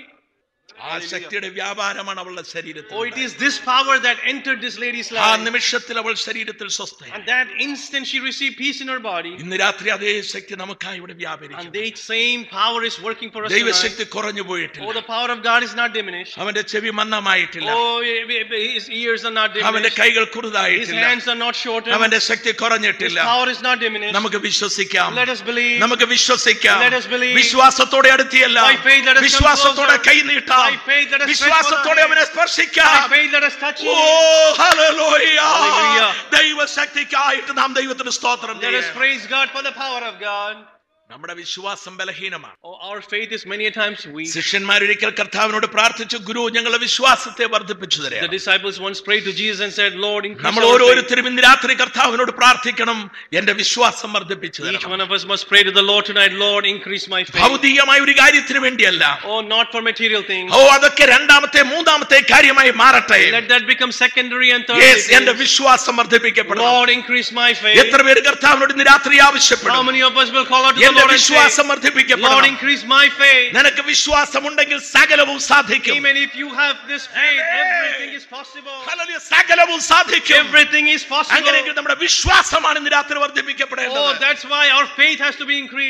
ആ ശക്തിയുടെ വ്യാപാരമാണ് അവളുടെ ശരീരത്തിൽ. Oh, it is this power that entered this lady's ആ life. നിമിഷത്തിൽ അവൾ ശരീരത്തിൽ സ്വസ്ഥയായി. And that instant she received peace in her body. ഇന്ന് രാത്രി അതേ ശക്തി നമുക്കായി ഇവിടെ And വ്യാപരിക്കും. the same power is working for us tonight. ദൈവശക്തി കുറഞ്ഞു Oh, പോയിട്ടില്ല. the power of God is not diminished. അവന്റെ ചെവി മന്ദമായിട്ടില്ല. Oh, his ears are not അവന്റെ diminished. കൈകൾ His കുറുതായിട്ടില്ല. hands are not shortened. അവന്റെ ശക്തി His കുറഞ്ഞിട്ടില്ല. power is not diminished. നമുക്ക് വിശ്വസിക്കാം. Let us believe. നമുക്ക് വിശ്വസിക്കാം. Let us believe. വിശ്വാസത്തോടെ അടുത്തിയല്ല, By faith let us come വിശ്വാസത്തോടെ closer. കൈ നീട്ടാം. By faith let us stretch വിശ്വാസത്തോടെ forth our അവനെ hands. സ്പർശിക്കാം. By faith let us touch him. Oh hallelujah. Hallelujah. ദൈവശക്തിക്കായിട്ട് നാം ദൈവത്തിന് സ്തോത്രം Let us ചെയ്യാം. praise God for the power of God. നമ്മുടെ വിശ്വാസം ബലഹീനമാണ്. Oh, our faith is many a times weak. ശിഷ്യന്മാരൊരിക്കൽ കർത്താവിനോട് പ്രാർത്ഥിച്ചു, ഗുരു ഞങ്ങളുടെ വിശ്വാസത്തെ വർദ്ധിപ്പിച്ചു The തരാം. disciples once prayed to Jesus and said, Lord, increase നമ്മൾ our faith. ഓരോരുത്തരും ഇന്ന് രാത്രി കർത്താവിനോട് പ്രാർത്ഥിക്കണം, എന്റെ വിശ്വാസം വർദ്ധിപ്പിച്ചു Each തരണം. one of us must pray to the Lord tonight, Lord, increase my faith. ഭൗതികമായ ഒരു കാര്യത്തിന് വേണ്ടിയല്ല. Oh, not for material things. ഓ അതൊക്കെ രണ്ടാമത്തെ മൂന്നാമത്തെ കാര്യമായി മാറട്ടെ. Let that become secondary and Yes, thirdary എന്റെ things. വിശ്വാസം വർദ്ധിപ്പിക്കപ്പെടണം. Lord, increase my faith. എത്ര പേര് കർത്താവിനോട് ഇന്ന് രാത്രി How ആവശ്യപ്പെടും? many of us will call out to the എന്റെ Lord and say, വിശ്വാസം Lord, വർദ്ധിപ്പിക്കപ്പെടണം. increase my faith. നിനക്ക് വിശ്വാസമുണ്ടെങ്കിൽ സകലവും സാധിക്കും. Amen. If you have this faith, Amen. everything is possible. Hallelujah, സകലവും സാധിക്കും. Everything is possible. അങ്ങനെയെങ്കിൽ നമ്മുടെ വിശ്വാസമാണ് ഇന്ന് രാത്രി Oh, വർദ്ധിപ്പിക്കപ്പെടേണ്ടത്. that's why our faith has to be increased.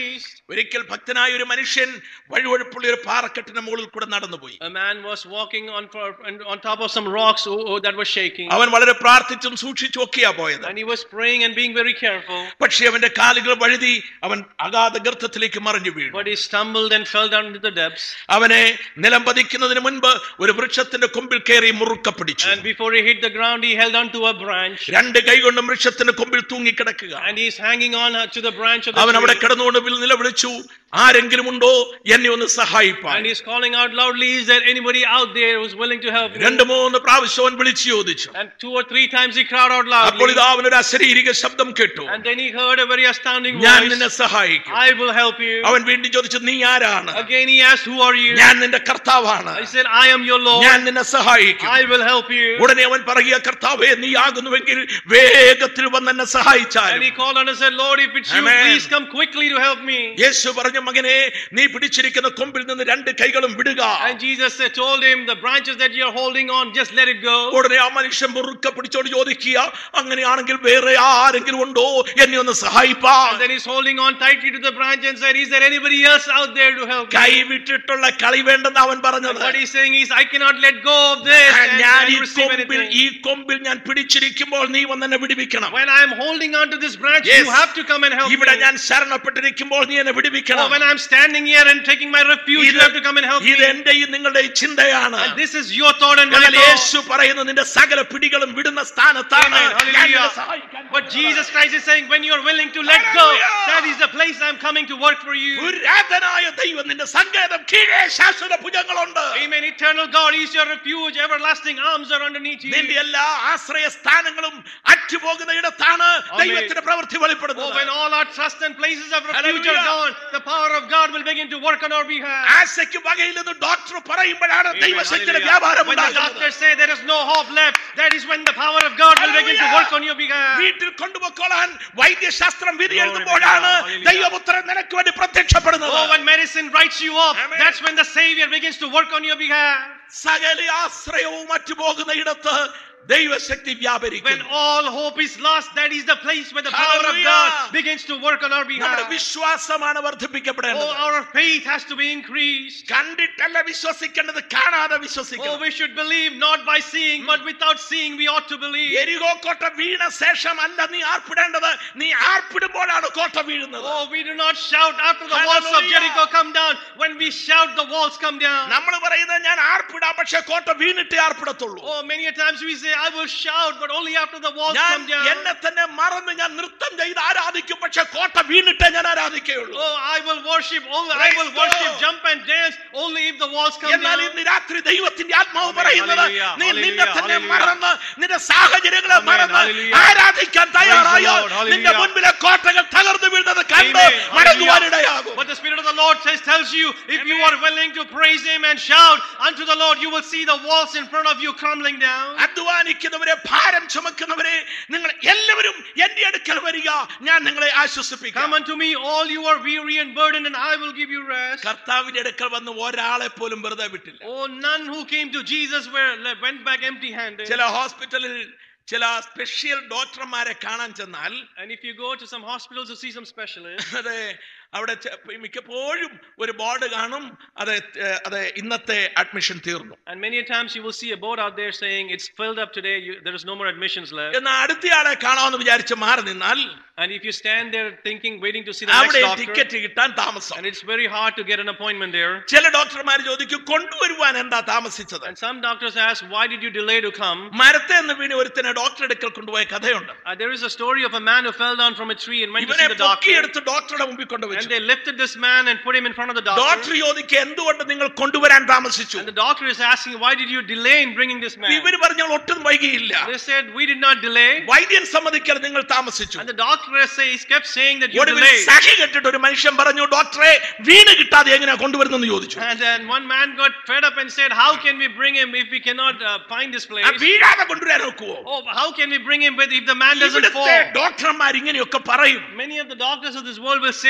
ഒരിക്കൽ ഭക്തനായ ഒരു മനുഷ്യൻ വഴുവഴുപ്പുള്ള ഒരു പാറക്കെട്ടിന് മുകളിൽ കൂടെ നടന്നുപോയി. A man was walking on for, on top of some rocks oh, oh, that was shaking. അവൻ വളരെ പ്രാർത്ഥിച്ചും സൂക്ഷിച്ചും ഒക്കെയാ പോയത്. And he was praying and being very careful. പക്ഷേ അവന്റെ കാലുകൾ വഴുതി അവൻ അഗാധ ഗർത്തത്തിലേക്ക് മറിഞ്ഞു വീണു. But he stumbled and fell down into the depths. അവനെ നിലം പതിക്കുന്നതിന് മുൻപ് ഒരു വൃക്ഷത്തിന്റെ കൊമ്പിൽ കയറി മുറുക്ക പിടിച്ചു. And before he hit the ground, he held on to a branch. രണ്ട് കൈകൊണ്ടും വൃക്ഷത്തിന്റെ കൊമ്പിൽ തൂങ്ങി കിടക്കുക. And he is hanging on to the branch of the അവൻ അവിടെ tree. കിടന്നുകൊണ്ട് നിലവിളിച്ചു, ആരെങ്കിലും ഉണ്ടോ എന്നെ ഒന്ന് സഹായിപ്പാൻ. And he is calling out loudly, is there anybody out there who is willing to help me? രണ്ട് മൂന്ന് പ്രാവശ്യം അവൻ വിളിച്ചു ചോദിച്ചു. And two or three times he cried out loudly. അപ്പോൾ ഇതാ അവനൊരു അശരീരിക ശബ്ദം കേട്ടു. And then he heard a very astounding ഞാൻ voice. നിന്നെ സഹായിക്കും. I will help you. അവൻ വീണ്ടും ചോദിച്ചു, നീ ആരാണ്? Again he asked, who are you? ഞാൻ നിന്റെ കർത്താവാണ്. I said, I am your Lord. ഞാൻ നിന്നെ സഹായിക്കും. I will help you. ഉടനെ അവൻ പറയുക, കർത്താവേ നീ ആകുന്നുവെങ്കിൽ വേഗത്തിൽ വന്ന് എന്നെ സഹായിച്ചാൽ. And he called and said, Lord, if it's you, Amen. please come quickly to help me. യേശു പറഞ്ഞു, മകനെ നീ പിടിച്ചിരിക്കുന്ന കൊമ്പിൽ നിന്ന് രണ്ട് കൈകളും വിടുക. And Jesus said, told him, the branches that you are holding on, just let it go. ഉടനെ ആ മനുഷ്യൻ മുറുക്ക പിടിച്ചോട് ചോദിക്കുക, അങ്ങനെയാണെങ്കിൽ വേറെ ആരെങ്കിലും ഉണ്ടോ എന്നെ ഒന്ന് സഹായിപ്പാൻ? And then he's holding on tightly to the branch and said, is there anybody else out there to help me? കൈ വിട്ടിട്ടുള്ള കളി വേണ്ടെന്ന് അവൻ പറഞ്ഞത്. What he's saying is, I cannot let go of this and, ഞാൻ and ഈ receive കൊമ്പിൽ anything. ഈ കൊമ്പിൽ ഞാൻ പിടിച്ചിരിക്കുമ്പോൾ നീ വന്ന് എന്നെ വിടുവിക്കണം. When I am holding on to this branch, Yes. you have to come and help ഇവിടെ me. ഞാൻ ശരണപ്പെട്ടിരിക്കുമ്പോൾ നീ എന്നെ വിടുവിക്കണം. Oh, when I'm standing here and taking my refuge, you have to come and help me. ഇത് എന്റെയും നിങ്ങളുടെയും ചിന്തയാണ്. And this is your thought and my എന്നാൽ thought. യേശു പറയുന്നു, നിന്റെ സകല പിടികളും വിടുന്ന സ്ഥാനത്താണ് Amen. ഞാൻ Hallelujah. നിന്നെ സഹായിക്കാൻ But പോകുന്നത്. Jesus Christ is saying, when you are willing to let go, Hallelujah. that is the place I'm coming to work for you. പുരാതനായ ദൈവം നിന്റെ സങ്കേതം, കീഴേ ശാശ്വത ഭുജങ്ങളുണ്ട്. Amen. Eternal God is your refuge. Everlasting arms are underneath you. നിന്റെ എല്ലാ ആശ്രയ സ്ഥാനങ്ങളും അറ്റുപോകുന്ന ഇടത്താണ് ദൈവത്തിന്റെ പ്രവൃത്തി Oh, വെളിപ്പെടുന്നത്. when all our trust and places of refuge Hallelujah. are gone, the power of God will begin to work on our behalf. ആശയ്ക്ക് വകയില്ലെന്ന് doctor പറയുമ്പോഴാണ് Amen. ദൈവശക്തിയുടെ Hallelujah. വ്യാപാരം When the ഉണ്ടാകുന്നത്. doctors say there is no hope left, that is when the power of God will begin to Hallelujah. work on your behalf. വീട്ടിൽ കൊണ്ടുപോയിക്കോളാൻ വൈദ്യശാസ്ത്രം വിധി Glory എഴുതുമ്പോഴാണ് to God. Hallelujah. ദൈവപുത്രൻ നിനക്ക് വേണ്ടി പ്രത്യക്ഷപ്പെടുന്നത്. Oh, when medicine writes you off, Amen. that's when the Savior begins to work on your behalf. സകല ആശ്രയവും മറ്റുപോകുന്ന ഇടത്ത് ദൈവശക്തി When വ്യാപരിക്കുന്നു. all hope is lost, that is the place where the power of Hallelujah. God begins to work on our നമ്മുടെ behalf. വിശ്വാസമാണ് Oh, വർദ്ധിപ്പിക്കപ്പെടേണ്ടത്. our faith has to be increased. കണ്ടിട്ടല്ല വിശ്വസിക്കേണ്ടത്, കാണാതെ Oh, വിശ്വസിക്കണം. we should believe not by seeing, but without seeing, we ought to believe. എരികോ കോട്ട വീണ ശേഷം അല്ല നീ ആർപ്പിടേണ്ടത്, നീ ആർപ്പിടുമ്പോഴാണ് കോട്ട വീഴുന്നത്. Oh, we do not shout after the walls of Hallelujah. Jericho come down. When we shout, the walls come down. നമ്മൾ പറയുന്നത് ഞാൻ ആർപ്പിടാം, പക്ഷെ കോട്ട വീണിട്ടേ ആർപ്പിടത്തുള്ളൂ. Oh, many a times we say, I will shout, but only after the walls ഞാൻ come down. എന്നെ തന്നെ മറന്ന് ഞാൻ നൃത്തം ചെയ്ത് ആരാധിക്കും, പക്ഷെ കോട്ട വീണിട്ടേ ഞാൻ ആരാധിക്കുകയുള്ളൂ. Oh, I will worship, oh, I Praise will God. worship, jump and dance only if the walls come എന്നാൽ down. ഇന്ന് രാത്രി ദൈവത്തിന്റെ ആത്മാവ് Amen. പറയുന്നത്, Hallelujah. നീ നിന്നെ Hallelujah. തന്നെ Hallelujah. മറന്ന് നിന്റെ സാഹചര്യങ്ങളെ Amen. മറന്ന് Hallelujah. ആരാധിക്കാൻ തയ്യാറായോ Praise the Lord. നിന്റെ Hallelujah. മുൻപിലെ കോട്ടകൾ തകർന്നു വീഴുന്നത് കണ്ട് Amen. മടങ്ങുവാനിടയാകും. But the Spirit of the Lord says, tells you, if you are willing to praise Him and shout unto the Lord, you will see the walls in front of you crumbling down. അധ്വാനിക്കുന്നവരെ, ഭാരം ചുമക്കുന്നവരെ, നിങ്ങൾ എല്ലാവരും എന്റെ അടുക്കൽ വരിക, ഞാൻ നിങ്ങളെ ആശ്വസിപ്പിക്കാം. Come unto me, all you are weary and burdened, and I will give you rest. കർത്താവിന്റെ അടുക്കൽ വന്ന് ഒരാളെ പോലും വെറുതെ വിട്ടില്ല. Oh, none who came to Jesus were went back empty-handed. ചില ഹോസ്പിറ്റലിൽ ചില സ്പെഷ്യൽ ഡോക്ടർമാരെ കാണാൻ ചെന്നാൽ, And if you go to some hospitals to see some specialists, അതെ അവിടെ മിക്കപ്പോഴും ഒരു ബോർഡ് കാണും, അതെ അതെ ഇന്നത്തെ അഡ്മിഷൻ തീർന്നു. and many a times you will see a board out there saying it's filled up today, you, there is no more admissions left. എന്നാൽ അടുത്തയാളെ കാണാമെന്ന് വിചാരിച്ച് മാറി നിന്നാൽ And if you stand there thinking, waiting to see the next അവിടെ doctor, ticket കിട്ടാൻ താമസം. and it's very hard to get an appointment there. ചില ഡോക്ടർമാർ ചോദിക്കും, കൊണ്ടുവരുവാൻ എന്താ താമസിച്ചത്? And some doctors ask, why did you delay to come? മരത്തെ എന്ന് വീണ് ഒരുത്തനെ ഡോക്ടർ അടുക്കൽ കൊണ്ടുപോയ കഥയുണ്ട്. Uh, there is a story of a man who fell down from a tree and went to ഇവനെ see the doctor. പൊക്കിയെടുത്ത് ഡോക്ടറുടെ മുമ്പിൽ കൊണ്ടുവച്ചു. And they lifted this man and put him in front of the doctor. Doctor ചോദിക്കുക, എന്തുകൊണ്ട് നിങ്ങൾ കൊണ്ടുവരാൻ താമസിച്ചു? And the doctor is asking, why did you delay in bringing this man? ഇവര് പറഞ്ഞു, ഒട്ടും വൈകിയില്ല. They said, we did not delay. വൈദ്യൻ സമ്മതിക്കാതെ നിങ്ങൾ താമസിച്ചു. And the doctor says, kept saying that you ഒടുവിൽ delayed. സഖി കെട്ടിട്ട് ഒരു മനുഷ്യൻ പറഞ്ഞു, ഡോക്ടറെ വീണ് കിട്ടാതെ എങ്ങനെയാ കൊണ്ടുവരുന്നെന്ന് ചോദിച്ചു. And then one man got fed up and said, how can we bring him if we cannot uh, find this place? ആ വീഴാതെ കൊണ്ടുവരാൻ നോക്കുവോ? Oh, how can we bring him with if the man doesn't fall? ഇവിടുത്തെ ഡോക്ടർമാർ ഇങ്ങനെയൊക്കെ പറയും. Many of the doctors of this world will say these നീ things.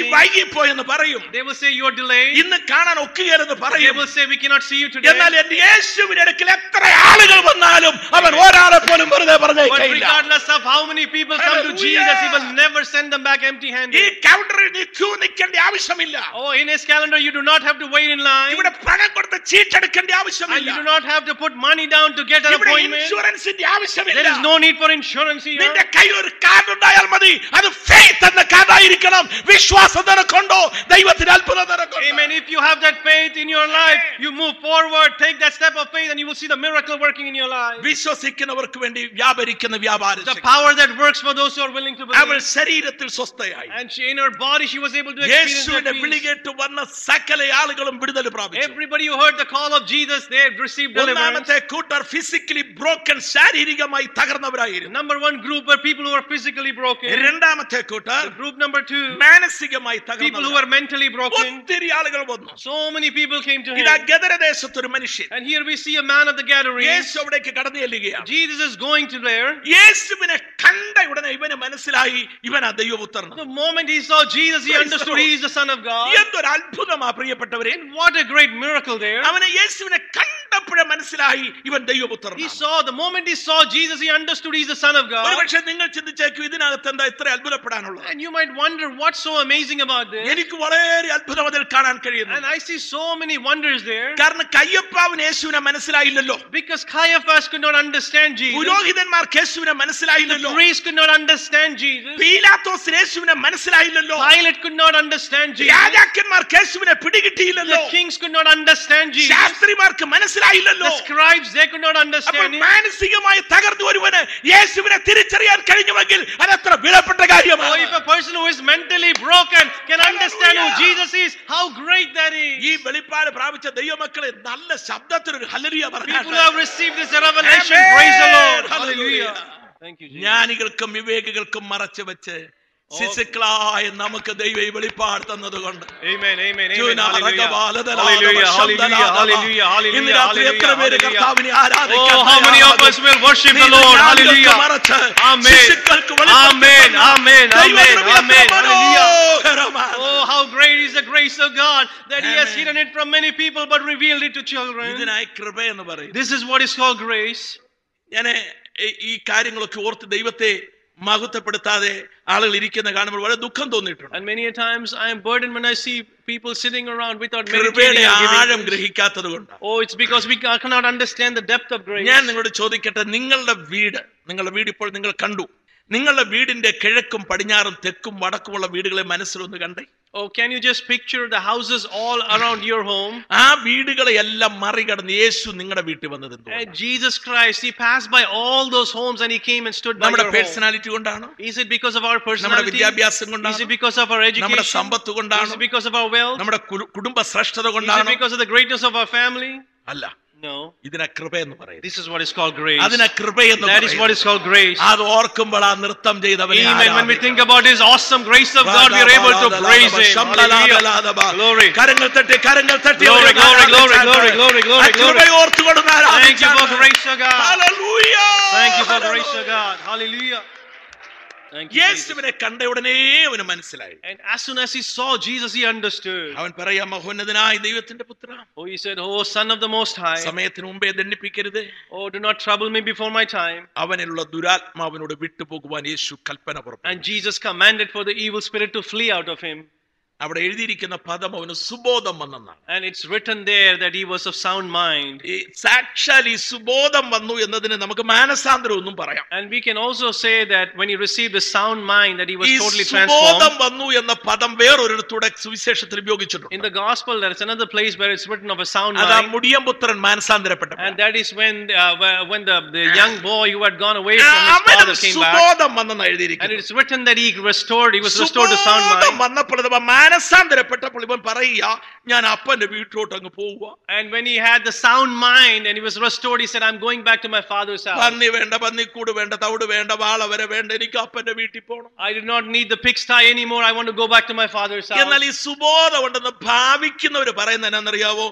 വൈകിപ്പോയെന്ന് പറയും. They will say you are delayed. ഇന്ന് കാണാൻ ഒക്കുകയില്ലെന്ന് They പറയും. will say we cannot see you today. എന്നാൽ എന്റെ യേശുവിന്റെ അടുക്കൽ എത്ര ആളുകൾ വന്നാലും അവൻ ഒരാളെ പോലും വെറുതെ But പറഞ്ഞേക്കില്ല. regardless of how many people come to Jesus, he will never send them back empty ഈ handed. കൗണ്ടറിൽ നീ ക്യൂ നിൽക്കേണ്ട ആവശ്യമില്ല. Oh, in his calendar you do not have to wait in line. ഇവിടെ പണം കൊടുത്ത് ചീട്ടെടുക്കേണ്ട And ആവശ്യമില്ല. you do not have to put money down to get an ഇവിടെ appointment. ഇൻഷുറൻസിന്റെ ആവശ്യമില്ല. There is no need for insurance here. നിന്റെ കയ്യിൽ ഒരു card ഉണ്ടായാൽ മതി. അത് ഫെയ്ത്ത് എന്ന കാർഡായിരിക്കണം. വിശ്വാസം നിനക്കുണ്ടോ? ദൈവത്തിന് അത്ഭുതം നിനക്കുണ്ടോ? Amen. If you have that faith in your life, you move forward, take that step of faith, and you will see the miracle working in your life. വിശ്വസിക്കുന്നവർക്ക് വേണ്ടി വ്യാപരിക്കുന്ന വ്യാപാരം. The power that works for those who are willing to അവൾ believe. ശരീരത്തിൽ സ്വസ്ഥയായി. And she, in her body, she was able to experience യേശുവിന്റെ that peace. വിളികേട്ട് വന്ന സകല ആളുകളും വിടുതൽ പ്രാപിച്ചു. Everybody who heard the call of Jesus, they had received deliverance. ഒന്നാമത്തെ കൂട്ടർ ഫിസിക്കലി ബ്രോക്കൺ, ശാരീരികമായി തകർന്നവരായിരുന്നു. Number one group were people who were physically broken. രണ്ടാമത്തെ കൂട്ടർ The group number two, മാനസികമായി people who തകർന്നവർ. were mentally broken. ഒത്തിരി ആളുകൾ വന്നു. So many people came to ഇതാ him. ഗദരദേശത്തൊരു മനുഷ്യൻ And here we see a man of the Gadarenes. യേശു അവിടേക്ക് കടന്നു ചെല്ലുകയാണ്. Jesus is going to there. യേശുവിനെ കണ്ട ഉടനെ ഇവന് മനസ്സിലായി ഇവനാ ദൈവപുത്രൻ. The moment he saw Jesus, he Praise understood the Lord. he is the Son of God. എന്തൊരു അത്ഭുതമാ പ്രിയപ്പെട്ടവരെ. And what a great miracle there. അവന് യേശുവിനെ കണ്ടപ്പോഴേ മനസ്സിലായി ഇവൻ ദൈവപുത്രൻ. He saw, the moment he saw Jesus, he understood he is the Son of God. ഒരുപക്ഷെ നിങ്ങൾ ചിന്തിച്ചേക്കും ഇതിനകത്ത് എന്താ ഇത്ര അത്ഭുതപ്പെടാനുള്ളത്. And you might wonder what's so amazing about this. എനിക്ക് വളരെ അത്ഭുതം അതിൽ കാണാൻ കഴിയുന്നു. And I see so many wonders there. കാരണം കയ്യപ്പാവിന് യേശുവിനെ മനസ്സിലായില്ലല്ലോ. Because Caiaphas could not understand Jesus. പുരോഹിതന്മാർക്ക് യേശുവിനെ The മനസ്സിലായില്ലല്ലോ. priests could not understand Jesus. പീലാത്തോസിന് യേശുവിനെ മനസ്സിലായില്ലല്ലോ. Pilate could not understand Jesus. രാജാക്കന്മാർക്ക് യേശുവിനെ പിടികിട്ടിയില്ലല്ലോ. The kings could not understand Jesus. ശാസ്ത്രിമാർക്ക് മനസ്സിലായില്ലല്ലോ. The scribes, they could not അപ്പോൾ understand him. മാനസികമായി തകർന്നു ഒരുവന് യേശുവിനെ തിരിച്ചറിയാൻ കഴിഞ്ഞുവെങ്കിൽ അതെത്ര വിലപ്പെട്ട Oh, കാര്യമാണ്. if a person who is mentally broken can understand who Jesus is, how great that is. ഈ വെളിപ്പാട് പ്രാപിച്ച ദൈവമക്കളെ നല്ല ശബ്ദത്തിലൊരു ഹല്ലേലൂയ People who പറഞ്ഞാൽ have received this revelation, Amen. praise the Lord. Hallelujah. Hallelujah. Thank you, Jesus. ജ്ഞാനികൾക്കും വിവേകികൾക്കും മറച്ചു വെച്ച് ശിശുക്കളായ നമുക്ക് ദൈവം ഈ വെളിപ്പാട് തന്നതുകൊണ്ട് Amen, amen, amen. Juna Hallelujah. റഗബാലദലാദ Hallelujah, hallelujah, ശബ്ദലാദ. hallelujah, hallelujah, ഇന്ന് രാത്രി എത്ര പേര് hallelujah. കർത്താവിനെ ആരാധിക്കാൻ Oh, how many of us will worship the നീ Lord? ജ്ഞാനികൾക്ക് Hallelujah. മറച്ച് Amen. ശിശുക്കൾക്ക് Amen, വെളിപ്പെടുത്തി amen, ദൈവം amen, എത്ര amen. Hallelujah. മനോഹരമാണ്. Oh, how great is the grace of God that He has Amen. hidden it from many people but revealed it to children. ഇതിനായി കൃപ എന്ന് പറയും. This is what is called grace. ഞാൻ ഈ കാര്യങ്ങളൊക്കെ ഓർത്ത് ദൈവത്തെ മഹത്വപ്പെടുത്താതെ ആളുകൾ ഇരിക്കുന്ന കാണുമ്പോൾ വളരെ ദുഃഖം തോന്നിയിട്ടുണ്ട്. And many a times I am burdened when I see people sitting around without meditating കൃപയുടെ and giving ആഴം thanks. ഗ്രഹിക്കാത്തത് കൊണ്ട്. Oh, it's because we cannot understand the depth of grace. ഞാൻ നിങ്ങളോട് ചോദിക്കട്ടെ, നിങ്ങളുടെ വീട് നിങ്ങളുടെ വീട് ഇപ്പോൾ നിങ്ങൾ കണ്ടു. നിങ്ങളുടെ വീടിന്റെ കിഴക്കും പടിഞ്ഞാറും തെക്കും വടക്കുമുള്ള വീടുകളെ മനസ്സിലൊന്ന് കണ്ടേ. Oh, can you just picture the houses all around your home? ആ വീടുകളെ എല്ലാം മറികടന്ന് യേശു നിങ്ങളുടെ വീട്ടിൽ വന്നത് എന്തുകൊണ്ടാണ്? And Jesus Christ, He passed by all those homes and He came and stood by നമ്മുടെ your home. പേഴ്സണാലിറ്റി കൊണ്ടാണോ? Is it because of our നമ്മുടെ personality? വിദ്യാഭ്യാസം Is കൊണ്ടാണോ? it because of our നമ്മുടെ education? സമ്പത്ത് Is കൊണ്ടാണോ? it because of our wealth? നമ്മുടെ കുടു- കുടുംബ ശ്രേഷ്ഠത Is it കൊണ്ടാണോ? because of the greatness of our family? അല്ല, No. ഇതിനെ കൃപ എന്ന് പറയുന്നത്. This is what is called grace. അതിനെ കൃപ എന്ന് That is what is called grace. അത് ഓർക്കുമ്പോൾ ആ നൃത്തം ചെയ്തവനെ Amen. When we think about His awesome grace of God, we are able to praise Him. Hallelujah. Glory. കരങ്ങൾ തട്ടി കരങ്ങൾ തട്ടി Glory, glory, glory, glory, glory, glory, glory. ഓർത്തുകൊടുന്ന Thank you for grace of God. Hallelujah. Thank you for grace of God. Hallelujah. Thank you, Jesus. യേശുവിനെ കണ്ട ഉടനെ അവന് മനസ്സിലായി. And as soon as he saw Jesus, he understood. അവൻ പറയാ, മഹോന്നതനായ ദൈവത്തിന്റെ പുത്ര, Oh, he said, Oh, Son of the Most High. സമയത്തിന് മുമ്പേ ദണ്ഡിപ്പിക്കരുത്. Oh, do not trouble me before my time. അവനിലുള്ള ദുരാത്മാവിനോട് വിട്ടുപോകുവാൻ യേശു കൽപ്പന പുറപ്പെട്ടു. And Jesus commanded for the evil spirit to flee out of him. അവിടെ എഴുതിയിരിക്കുന്ന പദം അവന് സുബോധം വന്നെന്നാണ്. And it's written there that he was of sound mind. ഈ സാക്ഷാൽ ഈ സുബോധം വന്നു എന്നതിന് നമുക്ക് മാനസാന്തരം ഒന്നും പറയാം. And we can also say that when he received the sound mind, that he was ഈ totally സുബോധം transformed. വന്നു എന്ന പദം വേറൊരിടത്തൂടെ സുവിശേഷത്തിൽ ഉപയോഗിച്ചിട്ടുണ്ട്. In the gospel, there is another place where it's written of a sound അതാ mind. മുടിയംപുത്രൻ മാനസാന്തരപ്പെട്ടു. And that is when uh, when the, the young boy who had gone away from his അവന് father came back. സുബോധം വന്നെന്ന് And എഴുതിയിരിക്കുന്നു. it's written that he restored, he was restored to sound സുബോധം mind. വന്നപ്പോൾ ഇത് മാനസാന്തരപ്പെട്ടപ്പോൾ ഇവൻ പറയുക, ഞാൻ അപ്പന്റെ വീട്ടിലോട്ട് അങ്ങ് പോവുക. And when he had the sound mind and he was restored, he said, I'm going back to my father's house. പന്നി വേണ്ട, പന്നിക്കൂട് വേണ്ട, തവിട് വേണ്ട, വാള വരെ വേണ്ട, എനിക്ക് അപ്പന്റെ വീട്ടിൽ പോകണം. I did not need the pigsty anymore. I want to go back to my father's house. എന്നാൽ ഈ സുബോധം ഉണ്ടെന്ന് ഭാവിക്കുന്നവര് പറയുന്നത് എന്നാന്നറിയാവോ?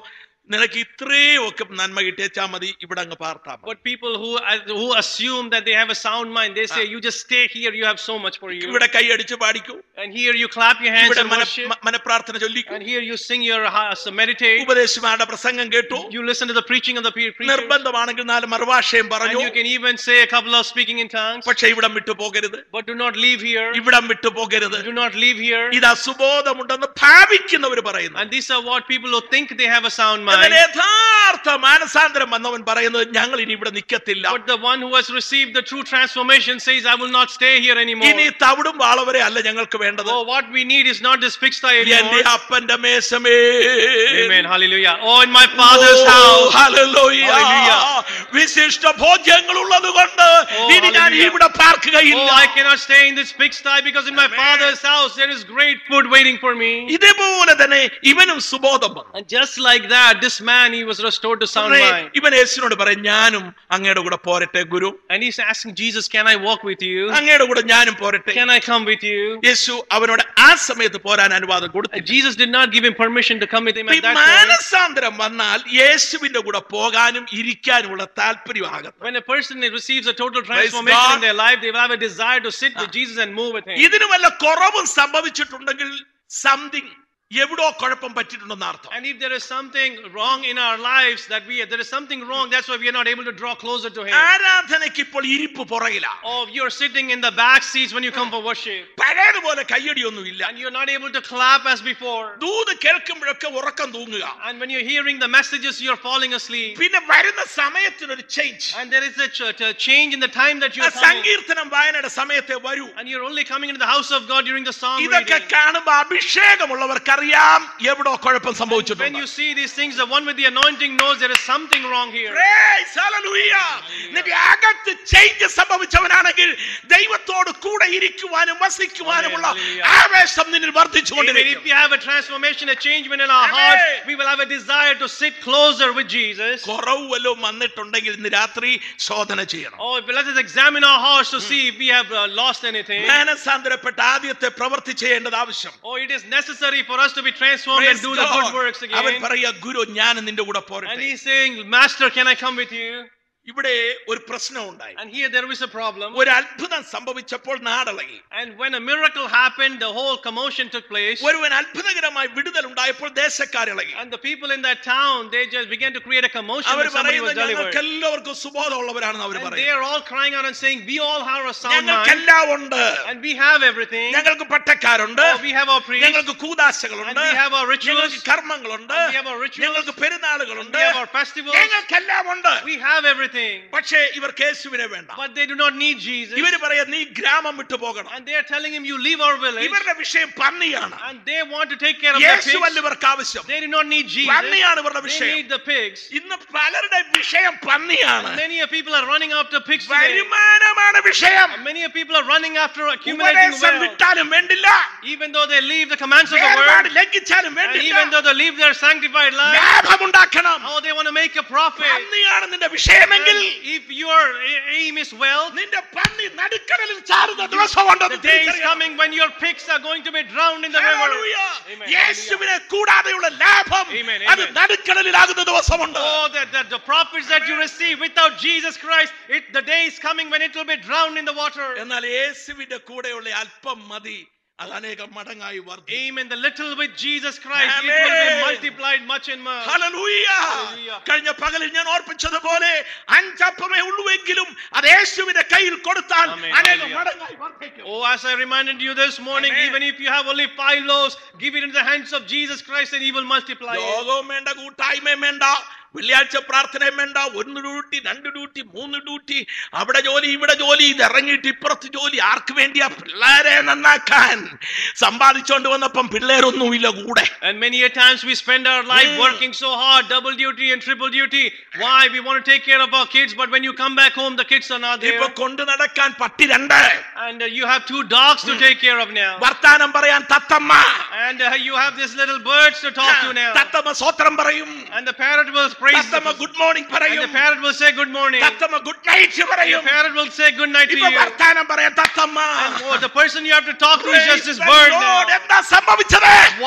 നിനക്ക് ഇത്രയും ഒക്കെ നന്മ കിട്ടിയാ മതി, ഇവിടെ അങ്ങ് പാർത്താ മതി. But people who who assume that they have a sound mind, they say you just stay here, you have so much for you. ഇവിടെ കൈയടിച്ച് പാടിക്കൂ, And here you clap your hands ഇവിടെ and worship. മനപ്രാർത്ഥന ചൊല്ലിക്കൂ, And here you sing your uh, meditate. ഉപദേശമാരുടെ പ്രസംഗം കേട്ടു. You listen to the preaching of the pre- preachers. നിർബന്ധമാണെങ്കിൽ നാല് മറുഭാഷയും And പറഞ്ഞു. you can even say a couple of speaking in tongues. പക്ഷെ ഇവിടം വിട്ടു പോകരുത്, But do not leave here. ഇവിടം വിട്ടു പോകരുത്. Do not leave here. ഇത് അസുബോധമുണ്ടെന്ന് ഭാവിക്കുന്നവർ പറയുന്നു. And these are what people who think they have a sound mind. എന്നാൽ യഥാർത്ഥ മാനസാന്തരം വന്നവൻ പറയുന്നത് ഞങ്ങൾ ഇനി ഇവിടെ നിൽക്കത്തില്ല. But the one who has received the true transformation says, I will not stay here anymore. ഇനി തവിടും വാളവരെ അല്ല ഞങ്ങൾക്ക് വേണ്ടത്. Oh, what we need is not this fixed eye എന്റെ anymore. അപ്പന്റെ മേശമേ. Amen. Hallelujah. Oh, in my Father's house. Hallelujah. Hallelujah. വിശിഷ്ട ഭോജ്യങ്ങൾ ഉള്ളത് കൊണ്ട് ഇനി ഞാൻ ഇവിടെ പാർക്കുകയില്ല. Oh, I cannot stay in this pigsty because in my Father's house there is great food waiting for me. ഇതേപോലെ തന്നെ ഇവനും സുബോധം വന്നു. And just like that, this man, he was restored to sound mind. ഇവൻ യേശുവിനോട് പറയും, ഞാനും അങ്ങയുടെ കൂടെ പോരട്ടെ ഗുരു. And he's asking Jesus, can I walk with you? അങ്ങയുടെ കൂടെ ഞാനും പോരട്ടെ. Can I come with you? യേശു അവനോട് ആ സമയത്ത് പോരാൻ അനുവാദം കൊടുത്തു. And Jesus did not give him permission to come with him at that point. മാനസാന്തരം വന്നാൽ യേശുവിന്റെ കൂടെ പോകാനും ഇരിക്കാനുമുള്ള താല്പര്യമാകും. When a person receives a total transformation in their life, they will have a desire to sit with Jesus and move with him. ഇതിന് വല്ല കുറവും സംഭവിച്ചിട്ടുണ്ടെങ്കിൽ something എവിടോ കുഴപ്പം പറ്റിയിട്ടുണ്ടെന്ന് അർത്ഥം. And if there is something wrong in our lives, that we there is something wrong, that's why we are not able to draw closer to him. ആരാധനയ്ക്ക് ഇപ്പോൾ ഇരിപ്പ് പുറകിലാ. Oh, you're sitting in the back seats when you come for worship. പഴയതുപോലെ കയ്യടിയൊന്നുമില്ല. And you're not able to clap as before. ദൂത് കേൾക്കുമ്പോഴൊക്കെ ഉറക്കം തൂങ്ങുക. And when you're hearing the messages, you're falling asleep. പിന്നെ വരുന്ന സമയത്തിനൊരു change. And there is a, ch- a change in the time that you're coming. സങ്കീർത്തനം വായനയുടെ സമയത്തെ വരൂ. And you're only coming into the house of God during the psalm ഇതൊക്കെ reading. കാണുമ്പോൾ അഭിഷേകമുള്ളവർക്ക് അറിയാം എവിടോ കുഴപ്പം When സംഭവിച്ചിട്ടുണ്ട്. you see these things, the one with the anointing knows there is something wrong here. Praise, hallelujah. നിന്റെ അകത്ത് change സംഭവിച്ചവനാണെങ്കിൽ ദൈവത്തോട് കൂടെ ഇരിക്കുവാനും വസിക്കുവാനുമുള്ള ആവേശം നിന്നിൽ Even വർദ്ധിച്ചുകൊണ്ടിരിക്കും. if you have a transformation, a change in our hearts, we will have a desire to sit closer with Jesus. കുറവ് വല്ലതും വന്നിട്ടുണ്ടെങ്കിൽ ഇന്ന് രാത്രി ശോധന ചെയ്യണം. Oh, let us examine our hearts to see if we have uh, lost anything. മാനസാന്തരപ്പെട്ട ആദ്യത്തെ പ്രവൃത്തി ചെയ്യേണ്ടത് ആവശ്യം. Oh, it is necessary for us to be transformed and do the good works അവൻ again. പറയാ, ഗുരു ഞാൻ നിന്റെ കൂടെ And പോരട്ടെ. he's saying, Master, can I come with you? ഇവിടെ ഒരു പ്രശ്നം ഉണ്ടായി. And here there is a problem. ഒരു അത്ഭുതം സംഭവിച്ചപ്പോൾ നാടളകി. And when a miracle happened, the whole commotion took place. ഒരുവൻ അത്ഭുതകരമായി വിടുതൽ ഉണ്ടായപ്പോൾ ദേശക്കാരിളകി. And the people in that town, they just began to create a commotion our when somebody was പറയുന്നത് delivered. ഞങ്ങൾക്ക് എല്ലാവർക്കും സുബോധമുള്ളവരാണെന്ന് അവർ And they പറയുന്നു. are all crying out and saying, we all have a sound mind. ഞങ്ങൾക്കെല്ലാം ഉണ്ട്. And we have everything. ഞങ്ങൾക്ക് പട്ടക്കാരുണ്ട്. Oh, we have our priests. ഞങ്ങൾക്ക് കൂദാശകളുണ്ട്. And we have our rituals. ഞങ്ങൾക്ക് കർമ്മങ്ങളുണ്ട്. And we have our rituals. ഞങ്ങൾക്ക് പെരുന്നാളുകളുണ്ട്. And we have our festivals. ഞങ്ങൾക്കെല്ലാം ഉണ്ട്. We have everything. പക്ഷേ ഇവർക്ക് യേശുവിനെ വേണ്ട. But they do not need Jesus. ഇവര് പറയാ, നീ ഗ്രാമം വിട്ടു പോകണം. And they are telling him, you leave our village. ഇവരുടെ വിഷയം പന്നിയാണ്. And they want to take care of the യേശുവല്ല pigs. ഇവർക്ക് ആവശ്യം. They do not need Jesus. പന്നിയാണ് ഇവരുടെ They വിഷയം. need the pigs. ഇന്ന് പലരുടെ വിഷയം പന്നിയാണ്. Many of people are running after pigs today. വരുമാനമാണ് വിഷയം. Many of people are running after accumulating ഉപദേശം wealth. വിട്ടാലും വേണ്ടില്ല. Even though they leave the commands of the വേർപാട് word. ലംഘിച്ചാലും And വേണ്ടില്ല. even though they leave their sanctified life. ലാഭമുണ്ടാക്കണം. Oh, they want to make a profit. പന്നിയാണ് നിന്റെ വിഷയമെങ്കിൽ And if your aim is wealth, നിന്റെ പന്നി നടുക്കടലിൽ ചാടുന്ന ദിവസമുണ്ടെന്ന് the day is തിരിച്ചറിയണം. coming when your pigs are going to be drowned in the river. Hallelujah. Amen. യേശുവിനെ കൂടാതെയുള്ള ലാഭം Amen. അത് Amen. നടുക്കടലിലാകുന്ന ദിവസമുണ്ട്. Oh, that, that the profits that you receive without Jesus Christ, it, the day is coming when it will be drowned in the water. എന്നാൽ യേശുവിന്റെ കൂടെയുള്ള അല്പം മതി, അത് അനേകം മടങ്ങായി വർദ്ധിക്കും. Amen. The little with Jesus Christ, it Amen. will be multiplied much and much. Hallelujah. Hallelujah. കഴിഞ്ഞ പകലിൽ ഞാൻ ഓർപ്പിച്ചതുപോലെ അഞ്ചപ്പമേ ഉള്ളുവെങ്കിലും അത് യേശുവിന്റെ കയ്യിൽ കൊടുത്താൽ Amen. അനേകം Hallelujah. മടങ്ങായി വർദ്ധിക്കും. Oh, as I reminded you this morning, Amen. even if you have only five loaves, give it into the hands of Jesus Christ and he will multiply it. യോഗവും വേണ്ട, കൂട്ടായ്മയും വേണ്ട, വെള്ളിയാഴ്ച പ്രാർത്ഥനയും വേണ്ട, ഒന്ന് ഡ്യൂട്ടി, രണ്ട് ഡ്യൂട്ടി, മൂന്ന് ഡ്യൂട്ടി, അവിടെ ജോലി, ഇവിടെ ജോലി, ഇത് ഇറങ്ങിയിട്ട് ഇപ്പുറത്ത് ജോലി. ആർക്ക് വേണ്ടിയാ? പിള്ളേരെ നന്നാക്കാൻ. സമ്പാദിച്ചോണ്ട് വന്നപ്പം പിള്ളേരൊന്നുമില്ല കൂടെ. And many a times we spend our life Mm. working so hard, double duty and triple duty. Why? We want to take care of our kids, but when you come back home, the kids are not there. ഇപ്പൊ കൊണ്ടു നടക്കാൻ പട്ടി രണ്ട്. And uh, you have two dogs to take care of now. വർത്താനം പറയാൻ തത്തമ്മ. And uh, you have these little birds to talk to now. തത്തമ്മ സ്വത്രം പറയും. And the parrot will praise തത്തമ്മ the, ഗുഡ് മോർണിംഗ് and പറയും. the parrot will say good morning. തത്തമ്മ good night And പറയും. the parrot will say good night to ഇപ്പൊ you. വർത്താനം പറയാൻ തത്തമ്മ. And oh, the person you have to talk to is just this Praise the bird Lord. now. എന്താ സംഭവിച്ചത്? What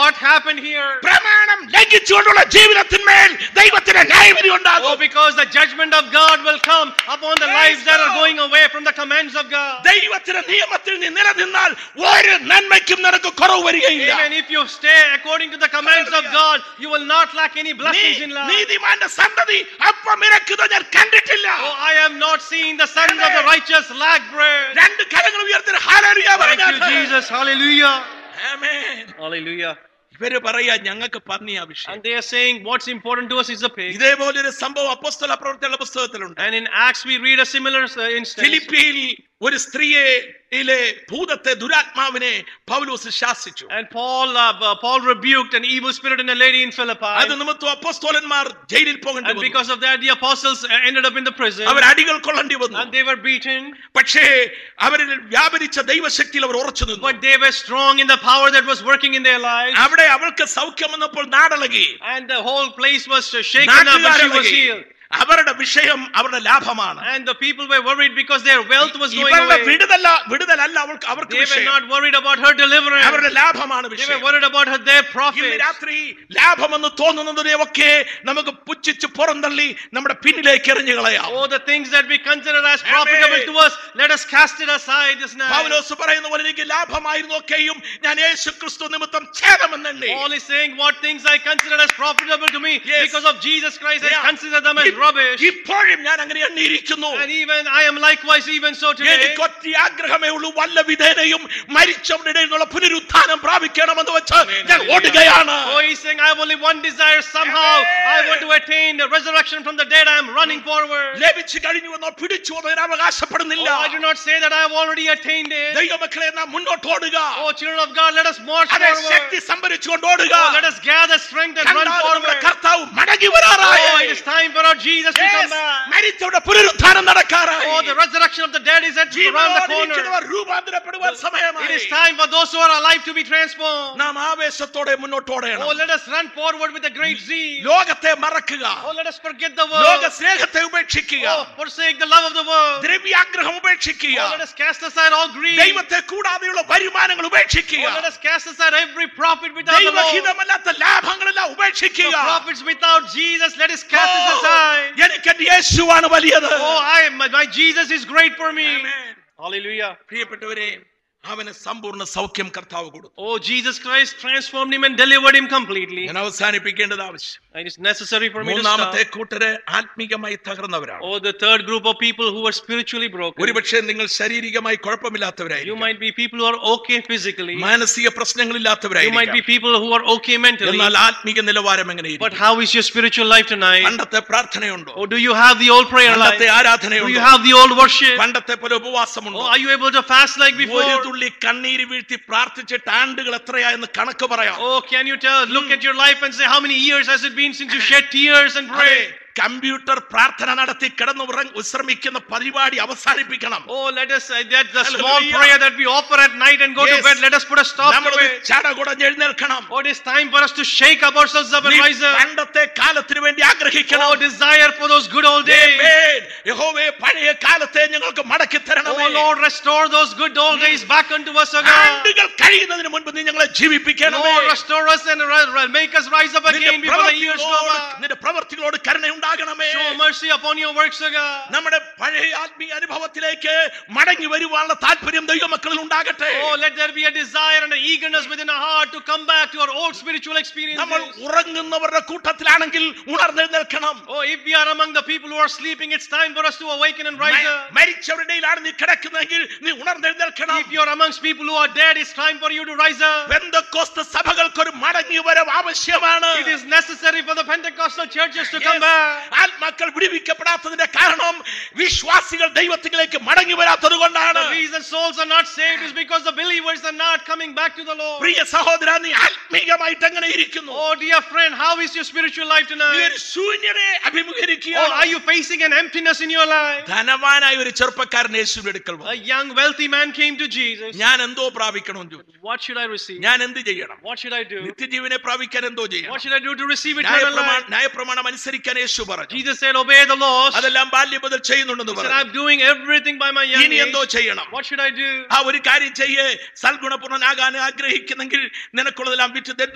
what happened here? പ്രമാണം ലംഘിച്ചുകൊണ്ടുള്ള ജീവിതത്തിന്മേൽ ദൈവത്തിന്റെ ന്യായവിധി Oh, ഉണ്ടാകും. because the judgment of God will come upon the lives that are going away from the commands of God. ദൈവത്തിന്റെ നിയമത്തിൽ നീ നിലനിന്നാൽ ഒരു നന്മയ്ക്കും നിനക്ക് കുറവ് വരികയില്ല. Even if you stay according to the commands of God, you will not lack any blessings in life. നീതിമാന്റെ സന്തതി അപ്പം ഇരക്കുന്നത് ഞാൻ കണ്ടിട്ടില്ല. Oh, I have not seen the sons of the righteous lack bread. രണ്ട് കരങ്ങൾ ഉയർത്തി ഹല്ലേലൂയ Thank പറഞ്ഞാൽ you, Jesus. Hallelujah. ആമേൻ. Hallelujah. ഇവര് പറയാ ഞങ്ങൾക്ക് പന്നിയാ വിഷയം. And they are saying what's important to us is the pig. ഇതേപോലൊരു സംഭവം അപ്പോസ്തല പ്രവൃത്തികളുടെ പുസ്തകത്തിലുണ്ട്. And in Acts we read a similar uh, instance. ഫിലിപ്പിയിൽ ഒരു സ്ത്രീയെ ഇലെ ഭൂതത്തെ ദുരാത്മാവിനെ പൗലോസ് ശാസിച്ചു. And Paul uh, Paul rebuked an evil spirit in a lady in Philippi. അത് നിമിത്തം അപ്പോസ്തലന്മാർ ജയിലിൽ പോകേണ്ടി And വന്നു. because of that the apostles uh, ended up in the prison. അവർ അടികൾ കൊള്ളേണ്ടി വന്നു. And they were beaten. പക്ഷേ അവരിൽ വ്യാപരിച്ച ദൈവശക്തിയിൽ അവർ ഉറച്ചു നിന്നു. But they were strong in the power that was working in their lives. അവിടെ അവൾക്ക് സൗഖ്യം വന്നപ്പോൾ നാടളകി. And the whole place was shaken up and she was healed. അവരുടെ വിഷയം അവരുടെ ലാഭമാണ്. And the people were worried because their wealth was going ഇവരുടെ away. വിടുതല വിടുതലല്ല അവർക്ക് അവർക്ക് They were വിഷയം. not worried about her deliverance. അവരുടെ ലാഭമാണ് They were വിഷയം. worried about her their ഇന്ന് profit. രാത്രി ലാഭമെന്ന് തോന്നുന്നതിനെയൊക്കെ നമുക്ക് പുച്ഛിച്ച് പുറന്തള്ളി നമ്മുടെ പിന്നിലേക്ക് എറിഞ്ഞു കളയാം. Oh, the things that we consider as profitable to us, let us cast it aside this night. പൗലോസ് പറയുന്ന പോലെ എനിക്ക് ലാഭമായിരുന്നൊക്കെയും ഞാൻ യേശുക്രിസ്തു നിമിത്തം ഛേദമെന്നെണ്ണി. Paul is saying what things I consider as profitable to me, Yes. because of Jesus Christ I Yeah. consider them as rubbish. ഇപ്പോഴും ഞാൻ അങ്ങനെ എണ്ണിയിരിക്കുന്നു. And even I am likewise even so today. എനിക്ക് ഒറ്റ ആഗ്രഹമേ ഉള്ളൂ, വല്ല വിധേനയും മരിച്ചവരുടെ ഇടയിൽ നിന്നുള്ള പുനരുത്ഥാനം പ്രാപിക്കണമെന്ന് വെച്ച് ഞാൻ ഓടുകയാണ്. Oh, he's saying I have only one desire, somehow I want to attain the resurrection from the dead. I am running forward. ലഭിച്ചു കഴിഞ്ഞുവെന്നോ പിടിച്ചു എന്നോ ഞാൻ അവകാശപ്പെടുന്നില്ല. Oh, I do not say that I have already attained it. ദൈവമക്കളെ നാം മുന്നോട്ട് ഓടുക. Oh, children of God, let us march അതേ forward. ശക്തി സംഭരിച്ചുകൊണ്ട് ഓടുക. Oh, let us gather strength and run കണ്ടാൽ നമ്മുടെ forward. കർത്താവ് മടങ്ങി വരാറായി. Oh, it is time for our Jesus to come back. മരിച്ചവരുടെ പുനരുത്ഥാനം നടക്കാറായി. Oh, the resurrection of the dead is at around the corner. ജീവനോടിരിക്കുന്നവർ രൂപാന്തരപ്പെടുവാൻ സമയമായി. It is time for those who are alive to be transformed. നാം ആവേശത്തോടെ മുന്നോട്ട് ഓടണം. Oh, let us run forward with a great zeal. ലോകത്തെ മറക്കുക. Oh, let us forget the ലോക world. സ്നേഹത്തെ ഉപേക്ഷിക്കുക. Oh, forsake the love of the world. ദ്രവ്യാഗ്രഹം ഉപേക്ഷിക്കുക. Oh, let us cast aside all greed. ദൈവത്തെ കൂടാതെയുള്ള വരുമാനങ്ങൾ ഉപേക്ഷിക്കുക. Oh, let us cast aside every profit without the Lord. ദൈവഹിതമല്ലാത്ത ലാഭങ്ങളെല്ലാം The ഉപേക്ഷിക്കുക. profits without Jesus, let us cast it aside. എനിക്ക് എന്റെ യേശുവാണ് വലിയത്. Oh, I am, my Jesus is great for me. Amen. Hallelujah. പ്രിയപ്പെട്ടവരെ, അവന് സമ്പൂർണ്ണ സൗഖ്യം കർത്താവ് കൊടുത്തു. Oh, Jesus Christ transformed him and delivered him completely. ഞാൻ അവസാനിപ്പിക്കേണ്ടത് ആവശ്യം. It is necessary for me to മൂന്നാമത്തെ stop. കൂട്ടര് ആത്മീകമായി തകർന്നവരാണ്. Oh, the third group of people who are spiritually broken. ഒരുപക്ഷെ നിങ്ങൾ ശാരീരികമായി You കുഴപ്പമില്ലാത്തവരായിരിക്കും. might be people who are okay physically. മാനസിക You might be പ്രശ്നങ്ങളില്ലാത്തവരായിരിക്കും. people who are okay mentally. എന്നാൽ ആത്മീക നിലവാരം But എങ്ങനെയിരിക്കും? how is your spiritual life tonight? പണ്ടത്തെ പ്രാർത്ഥനയുണ്ടോ? Oh, do you have the old prayer life? പണ്ടത്തെ Do you ആരാധനയുണ്ടോ? have the old worship? പണ്ടത്തെ പോലെ ഉപവാസമുണ്ടോ? Oh, are you able to fast like ഒരു before? തുള്ളി കണ്ണീര് വീഴ്ത്തി പ്രാർത്ഥിച്ചിട്ട് ആണ്ടുകൾ എത്രയാ എന്ന് കണക്ക് പറയാം. Oh, can you tell, look at your life and say how many years has it been since you shed tears and pray? Computer പ്രാർത്ഥന നടത്തി കിടന്നു വിശ്രമിക്കുന്ന പരിപാടി അവസാനിപ്പിക്കണം. Oh, let us uh, that the small Hallelujah. prayer that we offer at night and go Yes. to bed, let us put a stop to it. ചടകുടഞ്ഞ് എഴുന്നേൽക്കണം. Oh, it is time for us to shake up ourselves up and നീ rise up. പണ്ടത്തെ കാലത്തിന് വേണ്ടി ആഗ്രഹിക്കണം. Oh, desire for those good old days. Amen. യഹോവേ, പഴയ കാലത്തെ ഞങ്ങൾക്ക് മടക്കി തരണമേ. Oh Lord, restore those good old days back unto us, O God. ആണ്ടുകൾ കഴിയുന്നതിന് മുൻപ് നീ ഞങ്ങളെ ജീവിപ്പിക്കണമേ. Lord, restore us and ri- ri- make us rise up again before the years go by. നിന്റെ പ്രവർത്തികളോട് കരുണയുണ്ടാകണമേ. Show mercy upon your works, O God. നമ്മുടെ പഴയ ആത്മീയ അനുഭവത്തിലേക്ക് മടങ്ങി വരുവാനുള്ള താല്പര്യം ദൈവമക്കളിൽ ഉണ്ടാകട്ടെ. Oh, let there be a desire and an eagerness within our heart to come back to our old spiritual experiences. നമ്മൾ ഉറങ്ങുന്നവരുടെ കൂട്ടത്തിലാണെങ്കിൽ ഉണർന്നെഴുന്നേൽക്കണം. Oh, if we are among the people who are sleeping, it's time for us to awaken and rise up. മരിച്ചവരുടെ ഇടയിലാണ് നീ കിടക്കുന്നതെങ്കിൽ നീ ഉണർന്നെഴുന്നേൽക്കണം. If you are amongst people who are dead, it's time for you to rise up. Pentecost സഭകൾക്ക് ഒരു മടങ്ങി വരവ് ആവശ്യമാണ്. It is necessary for the Pentecostal churches to Yes. come back. ആത്മാക്കൾ വിടുവിക്കപ്പെടാത്തതിന്റെ കാരണം വിശ്വാസികൾ ദൈവത്തിലേക്ക് മടങ്ങി വരാത്തത് കൊണ്ടാണ്. The reason souls are not saved is because the believers are not coming back to the Lord. പ്രിയ സഹോദരാ, നീ ആത്മീയമായിട്ട് എങ്ങനെ ഇരിക്കുന്നു? Oh, dear friend, how is your spiritual life നീ tonight? ഒരു ശൂന്യതയെ അഭിമുഖീകരിക്കുക. Oh, are you facing an emptiness in your life? ധനവാനായ ഒരു ചെറുപ്പക്കാരൻ യേശുവിന്റെ അടുക്കൽ A വന്നു. young wealthy man came to Jesus. ഞാൻ എന്തോ പ്രാപിക്കണമെന്ന് ചോദിച്ചു. What should I receive? ഞാൻ എന്ത് ചെയ്യണം? What should I do? നിത്യജീവനെ പ്രാപിക്കാൻ എന്തോ ചെയ്യണം? What should I do to receive eternal life? ന്യായപ്രമാണം അനുസരിക്കാൻ യേശു പറഞ്ഞു. Jesus said, obey the laws. അതെല്ലാം ബാല്യം മുതൽ ചെയ്യുന്നുണ്ടെന്ന് He said, പറഞ്ഞു. I'm doing everything by my young ഇനി age. എന്തോ ചെയ്യണം? What should I do? ആ ഒരു കാര്യം ചെയ്യേ, സൽഗുണപൂർണ്ണനാകാൻ ആഗ്രഹിക്കുന്നെങ്കിൽ നിനക്കുള്ളതെല്ലാം വിറ്റ് ദരിദ്ര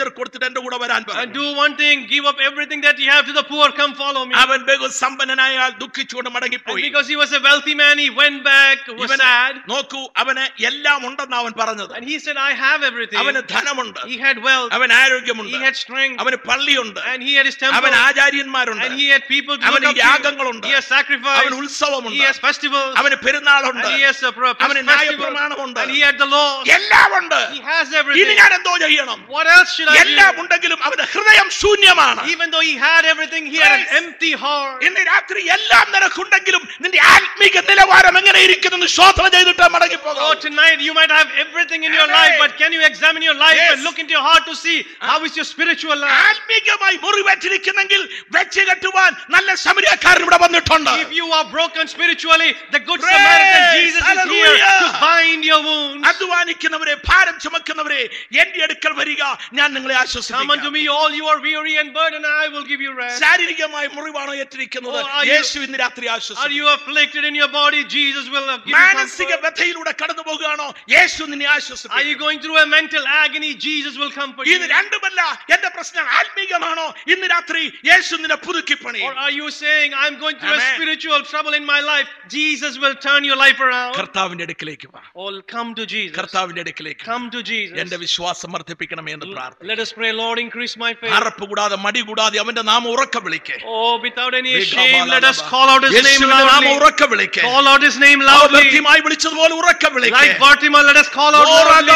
ദരിദ്രർക്ക് കൊടുത്തിട്ട് എന്റെ കൂടെ വരാൻ And പറഞ്ഞു. do one thing, give up everything that you have to the poor, come follow me. അവൻ ബഹു സമ്പന്നനായാൽ ദുഃഖിച്ചുകൊണ്ട് And മടങ്ങിപ്പോയി. because he was a wealthy man, he went back, was ഇവന് sad. നോക്കൂ, അവന് എല്ലാം ഉണ്ടെന്ന് അവൻ പറഞ്ഞത്. And he said, I have everything. അവന് ധനമുണ്ട്, He had wealth, അവൻ ആരോഗ്യമുണ്ട്, he had strength, അവന് പള്ളിയുണ്ട്, and he had his temple, അവൻ ആചാര്യന്മാരുണ്ട്, and he had people to അവന് look up to. യാഗങ്ങളുണ്ട്, He has sacrifice, അവന് ഉത്സവമുണ്ട്, he has festivals, അവന് പെരുന്നാളുണ്ട്, and he has a pro- അവന് festival, ന്യായപ്രമാണമുണ്ട്, and he had the law. എല്ലാം ഉണ്ട്. He has ഇനി everything. ഞാൻ എന്തോ ചെയ്യണം? What else should I എല്ലാം do? ഉണ്ടെങ്കിലും അവന്റെ ഹൃദയം ശൂന്യമാണ്. Even though he had everything, he had an Yes. empty heart. ഇന്ന് രാത്രി എല്ലാം നിനക്കുണ്ടെങ്കിലും നിന്റെ ആത്മീക നിലവാരം എങ്ങനെ ഇരിക്കുന്നു ശോധന ചെയ്തിട്ട് മടങ്ങി Oh, പോകാം. tonight you might have everything in your Amen. life, but can you examine your life Yes. and look into your heart to see how is your spiritual life? ആത്മീകമായി മുറിവേറ്റിരിക്കുന്നെങ്കിൽ വെച്ച് കെട്ടുവാൻ നല്ല സമരിയക്കാരൻ ഇവിടെ വന്നിട്ടുണ്ട്. If you are broken spiritually, the good Praise. Samaritan Jesus is here Hallelujah. to bind your wounds. അധ്വാനിക്കുന്നവരെ ഭാരം ചുമക്കുന്നവരെ എന്റെ അടുക്കൽ വരിക, ഞാൻ നിങ്ങളെ Come unto ആശ്വസിപ്പിക്കാം. me, all you are weary and burdened, and I will give you rest. ശാരീരികമായ മുറിവാണോ ഏറ്റിരിക്കുന്നത്? Oh, are you- യേശു ഇന്ന് രാത്രി Are ആശ്വസിപ്പിക്കും. you afflicted in your body? Jesus will give you മാനസിക comfort. വ്യഥയിലൂടെ കടന്നു പോകുകയാണോ? യേശു നിന്നെ Are you ആശ്വസിപ്പിക്കും. going through a mental agony? Jesus will comfort you. ഇത് രണ്ടുമല്ല എന്റെ പ്രശ്നം. ആത്മീകമാണോ? ഇന്ന് രാത്രി യേശു നിന്നെ പുതുക്കി പണി. Or are you saying, I'm going through Amen. a spiritual trouble in my life? Jesus will turn your life around. കർത്താവിന്റെ അടുക്കിലേക്ക് വാ. Oh, come to Jesus. കർത്താവിന്റെ അടുക്കിലേക്ക് Come to Jesus. എന്റെ വിശ്വാസം വർദ്ധിപ്പിക്കണമേ എന്ന് പ്രാർത്ഥിക്കുന്നു. Let us pray, Lord, increase my faith. അറപ്പ് കൂടാതെ മടി കൂടാതെ അവന്റെ നാമം ഉറക്കെ വിളിക്കേ. Oh, without any shame, let us call out his name യേശുവിന്റെ നാമം loudly. ഉറക്കെ വിളിക്കേ. Call out his name loudly. ഭക്തിമായി വിളിച്ചതുപോലെ ഉറക്കെ വിളിക്കേ. Like Bartimaeus, let us call out loudly.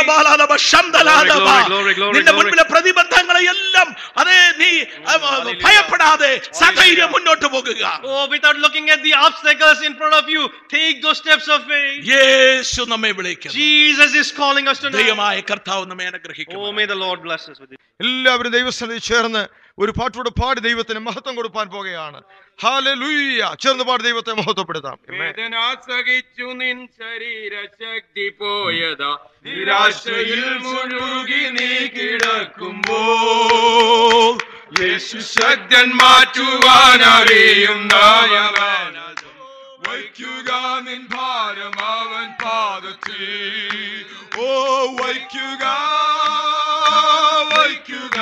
നിന്റെ മുൻപിലെ പ്രതിബന്ധങ്ങളെ എല്ലാം അതേ നീ ഭയപ്പെടാതെ സധൈര്യം മുന്നോട്ട് പോകുക. Oh, without looking at the obstacles in front of you, take those steps of faith. യേശു നമ്മെ വിളിക്കുന്നു. Jesus is calling us tonight. ദൈവമായ കർത്താവ് നമ്മെ അനുഗ്രഹിക്കുന്നു. Oh, may the Lord bless us with it. എല്ലാവരും ദൈവസന്നിധി ചേർന്ന് ഒരു പാട്ടോട് പാടി ദൈവത്തിന് മഹത്വം കൊടുക്കാൻ പോകുകയാണ്. ഹല്ലേലൂയ. ചേർന്ന് പാടി ദൈവത്തെ മഹത്വപ്പെടുത്താം. വേദന സഹിച്ചു നിൻ ശരീരശക്തി പോയതാ, നിരാശയിൽ മുഴുകി നീ കിടക്കുമ്പോൾ യേശു ശക്തൻ മാറ്റുവാൻ അറിയുന്നവനത്. വയ്ക്കുക നിൻ ഭാരം അവൻ പാദത്തിൽ. ഓ വയ്ക്കുക വയ്ക്കുക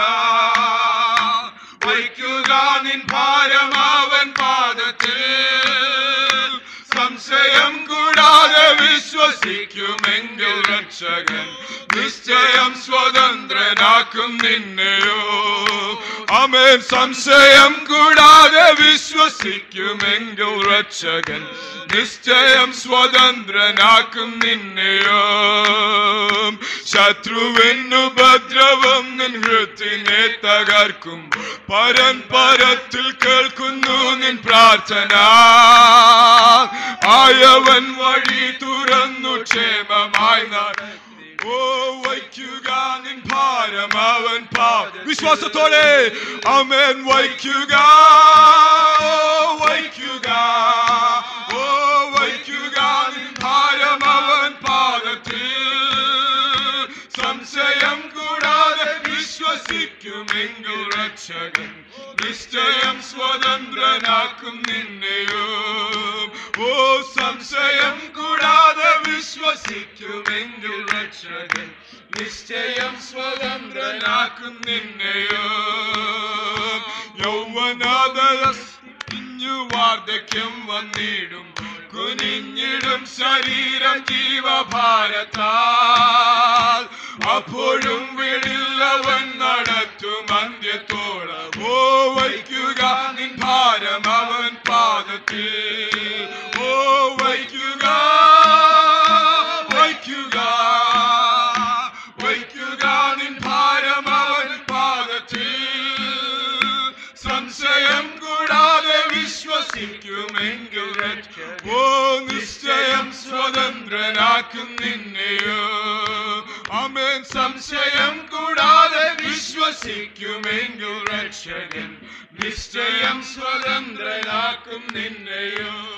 വയ്ക്കുക നിൻ ഭാരം അവൻ പാദത്തിൽ. സംശയം കൂടാതെ വിശ്വസിക്കുമെങ്കിൽ രക്ഷകൻ നിശ്ചയം സ്വതന്ത്രനാക്കും നിന്നെയോ. ആമേൻ. സംശയം കൂടാതെ വിശ്വസിക്കുമെങ്കിൽ രക്ഷകൻ നിശ്ചയം സ്വതന്ത്രനാക്കും നിന്നെയോ. ശത്രുവിനുപദ്രവം നിൻ ഹൃത്തിനെ തകർക്കും, പരൻ പരത്തിൽ കേൾക്കുന്നു നിൻ പ്രാർത്ഥന. ആയവൻ വഴി തുറന്നു ക്ഷേമമായി നടത്തി. ഓ വയ്ക്കുക നിൻ ഭാരം അവൻ പാദ. വിശ്വാസത്തോടെ ആമേൻ. വയ്ക്കുക വയ്ക്കുക ഓ വയ്ക്കുക നിൻ ഭാരം അവൻ പാദത്തിൽ. സംശയം കൂടാതെ വിശ്വസിക്കുമെങ്കിൽ രക്ഷകൻ നിശ്ചയം സ്വതന്ത്രനാക്കും നിന്നെയോ. ഓ സംശയം കൂടാതെ വിശ്വസിക്കുമെങ്കിൽ രക്ഷകൻ നിശ്ചയം സ്വതന്ത്രനാക്കും നിന്നെയോ. യൗവനാദയു വാർദ്ധക്യം വന്നിടും, കുനിഞ്ഞിടും ശരീരം ജീവഭാരത്താൽ. അപ്പോഴും വിടില്ലവൻ നടത്തും അന്ത്യത്തോളം. ഓ വയ്ക്കുക നിൻ ഭാരം അവൻ പാദത്തിൽ. ഓ വയ്ക്കുക വയ്ക്കുക വയ്ക്കുക നിൻ ഭാരം അവൻ പാദത്തിൽ. സംശയം കൂടാതെ വിശ്വസിക്കുമെങ്കിൽ ഓ നിശ്ചയം സ്വതന്ത്രനാക്കും നിന്നെയോ. ആമേൻ. സംശയം കൂടാതെ വിശ്വസിക്കുമെങ്കിൽ രക്ഷകൻ നിശ്ചയം സ്വതന്ത്രനാക്കും നിന്നെയോ.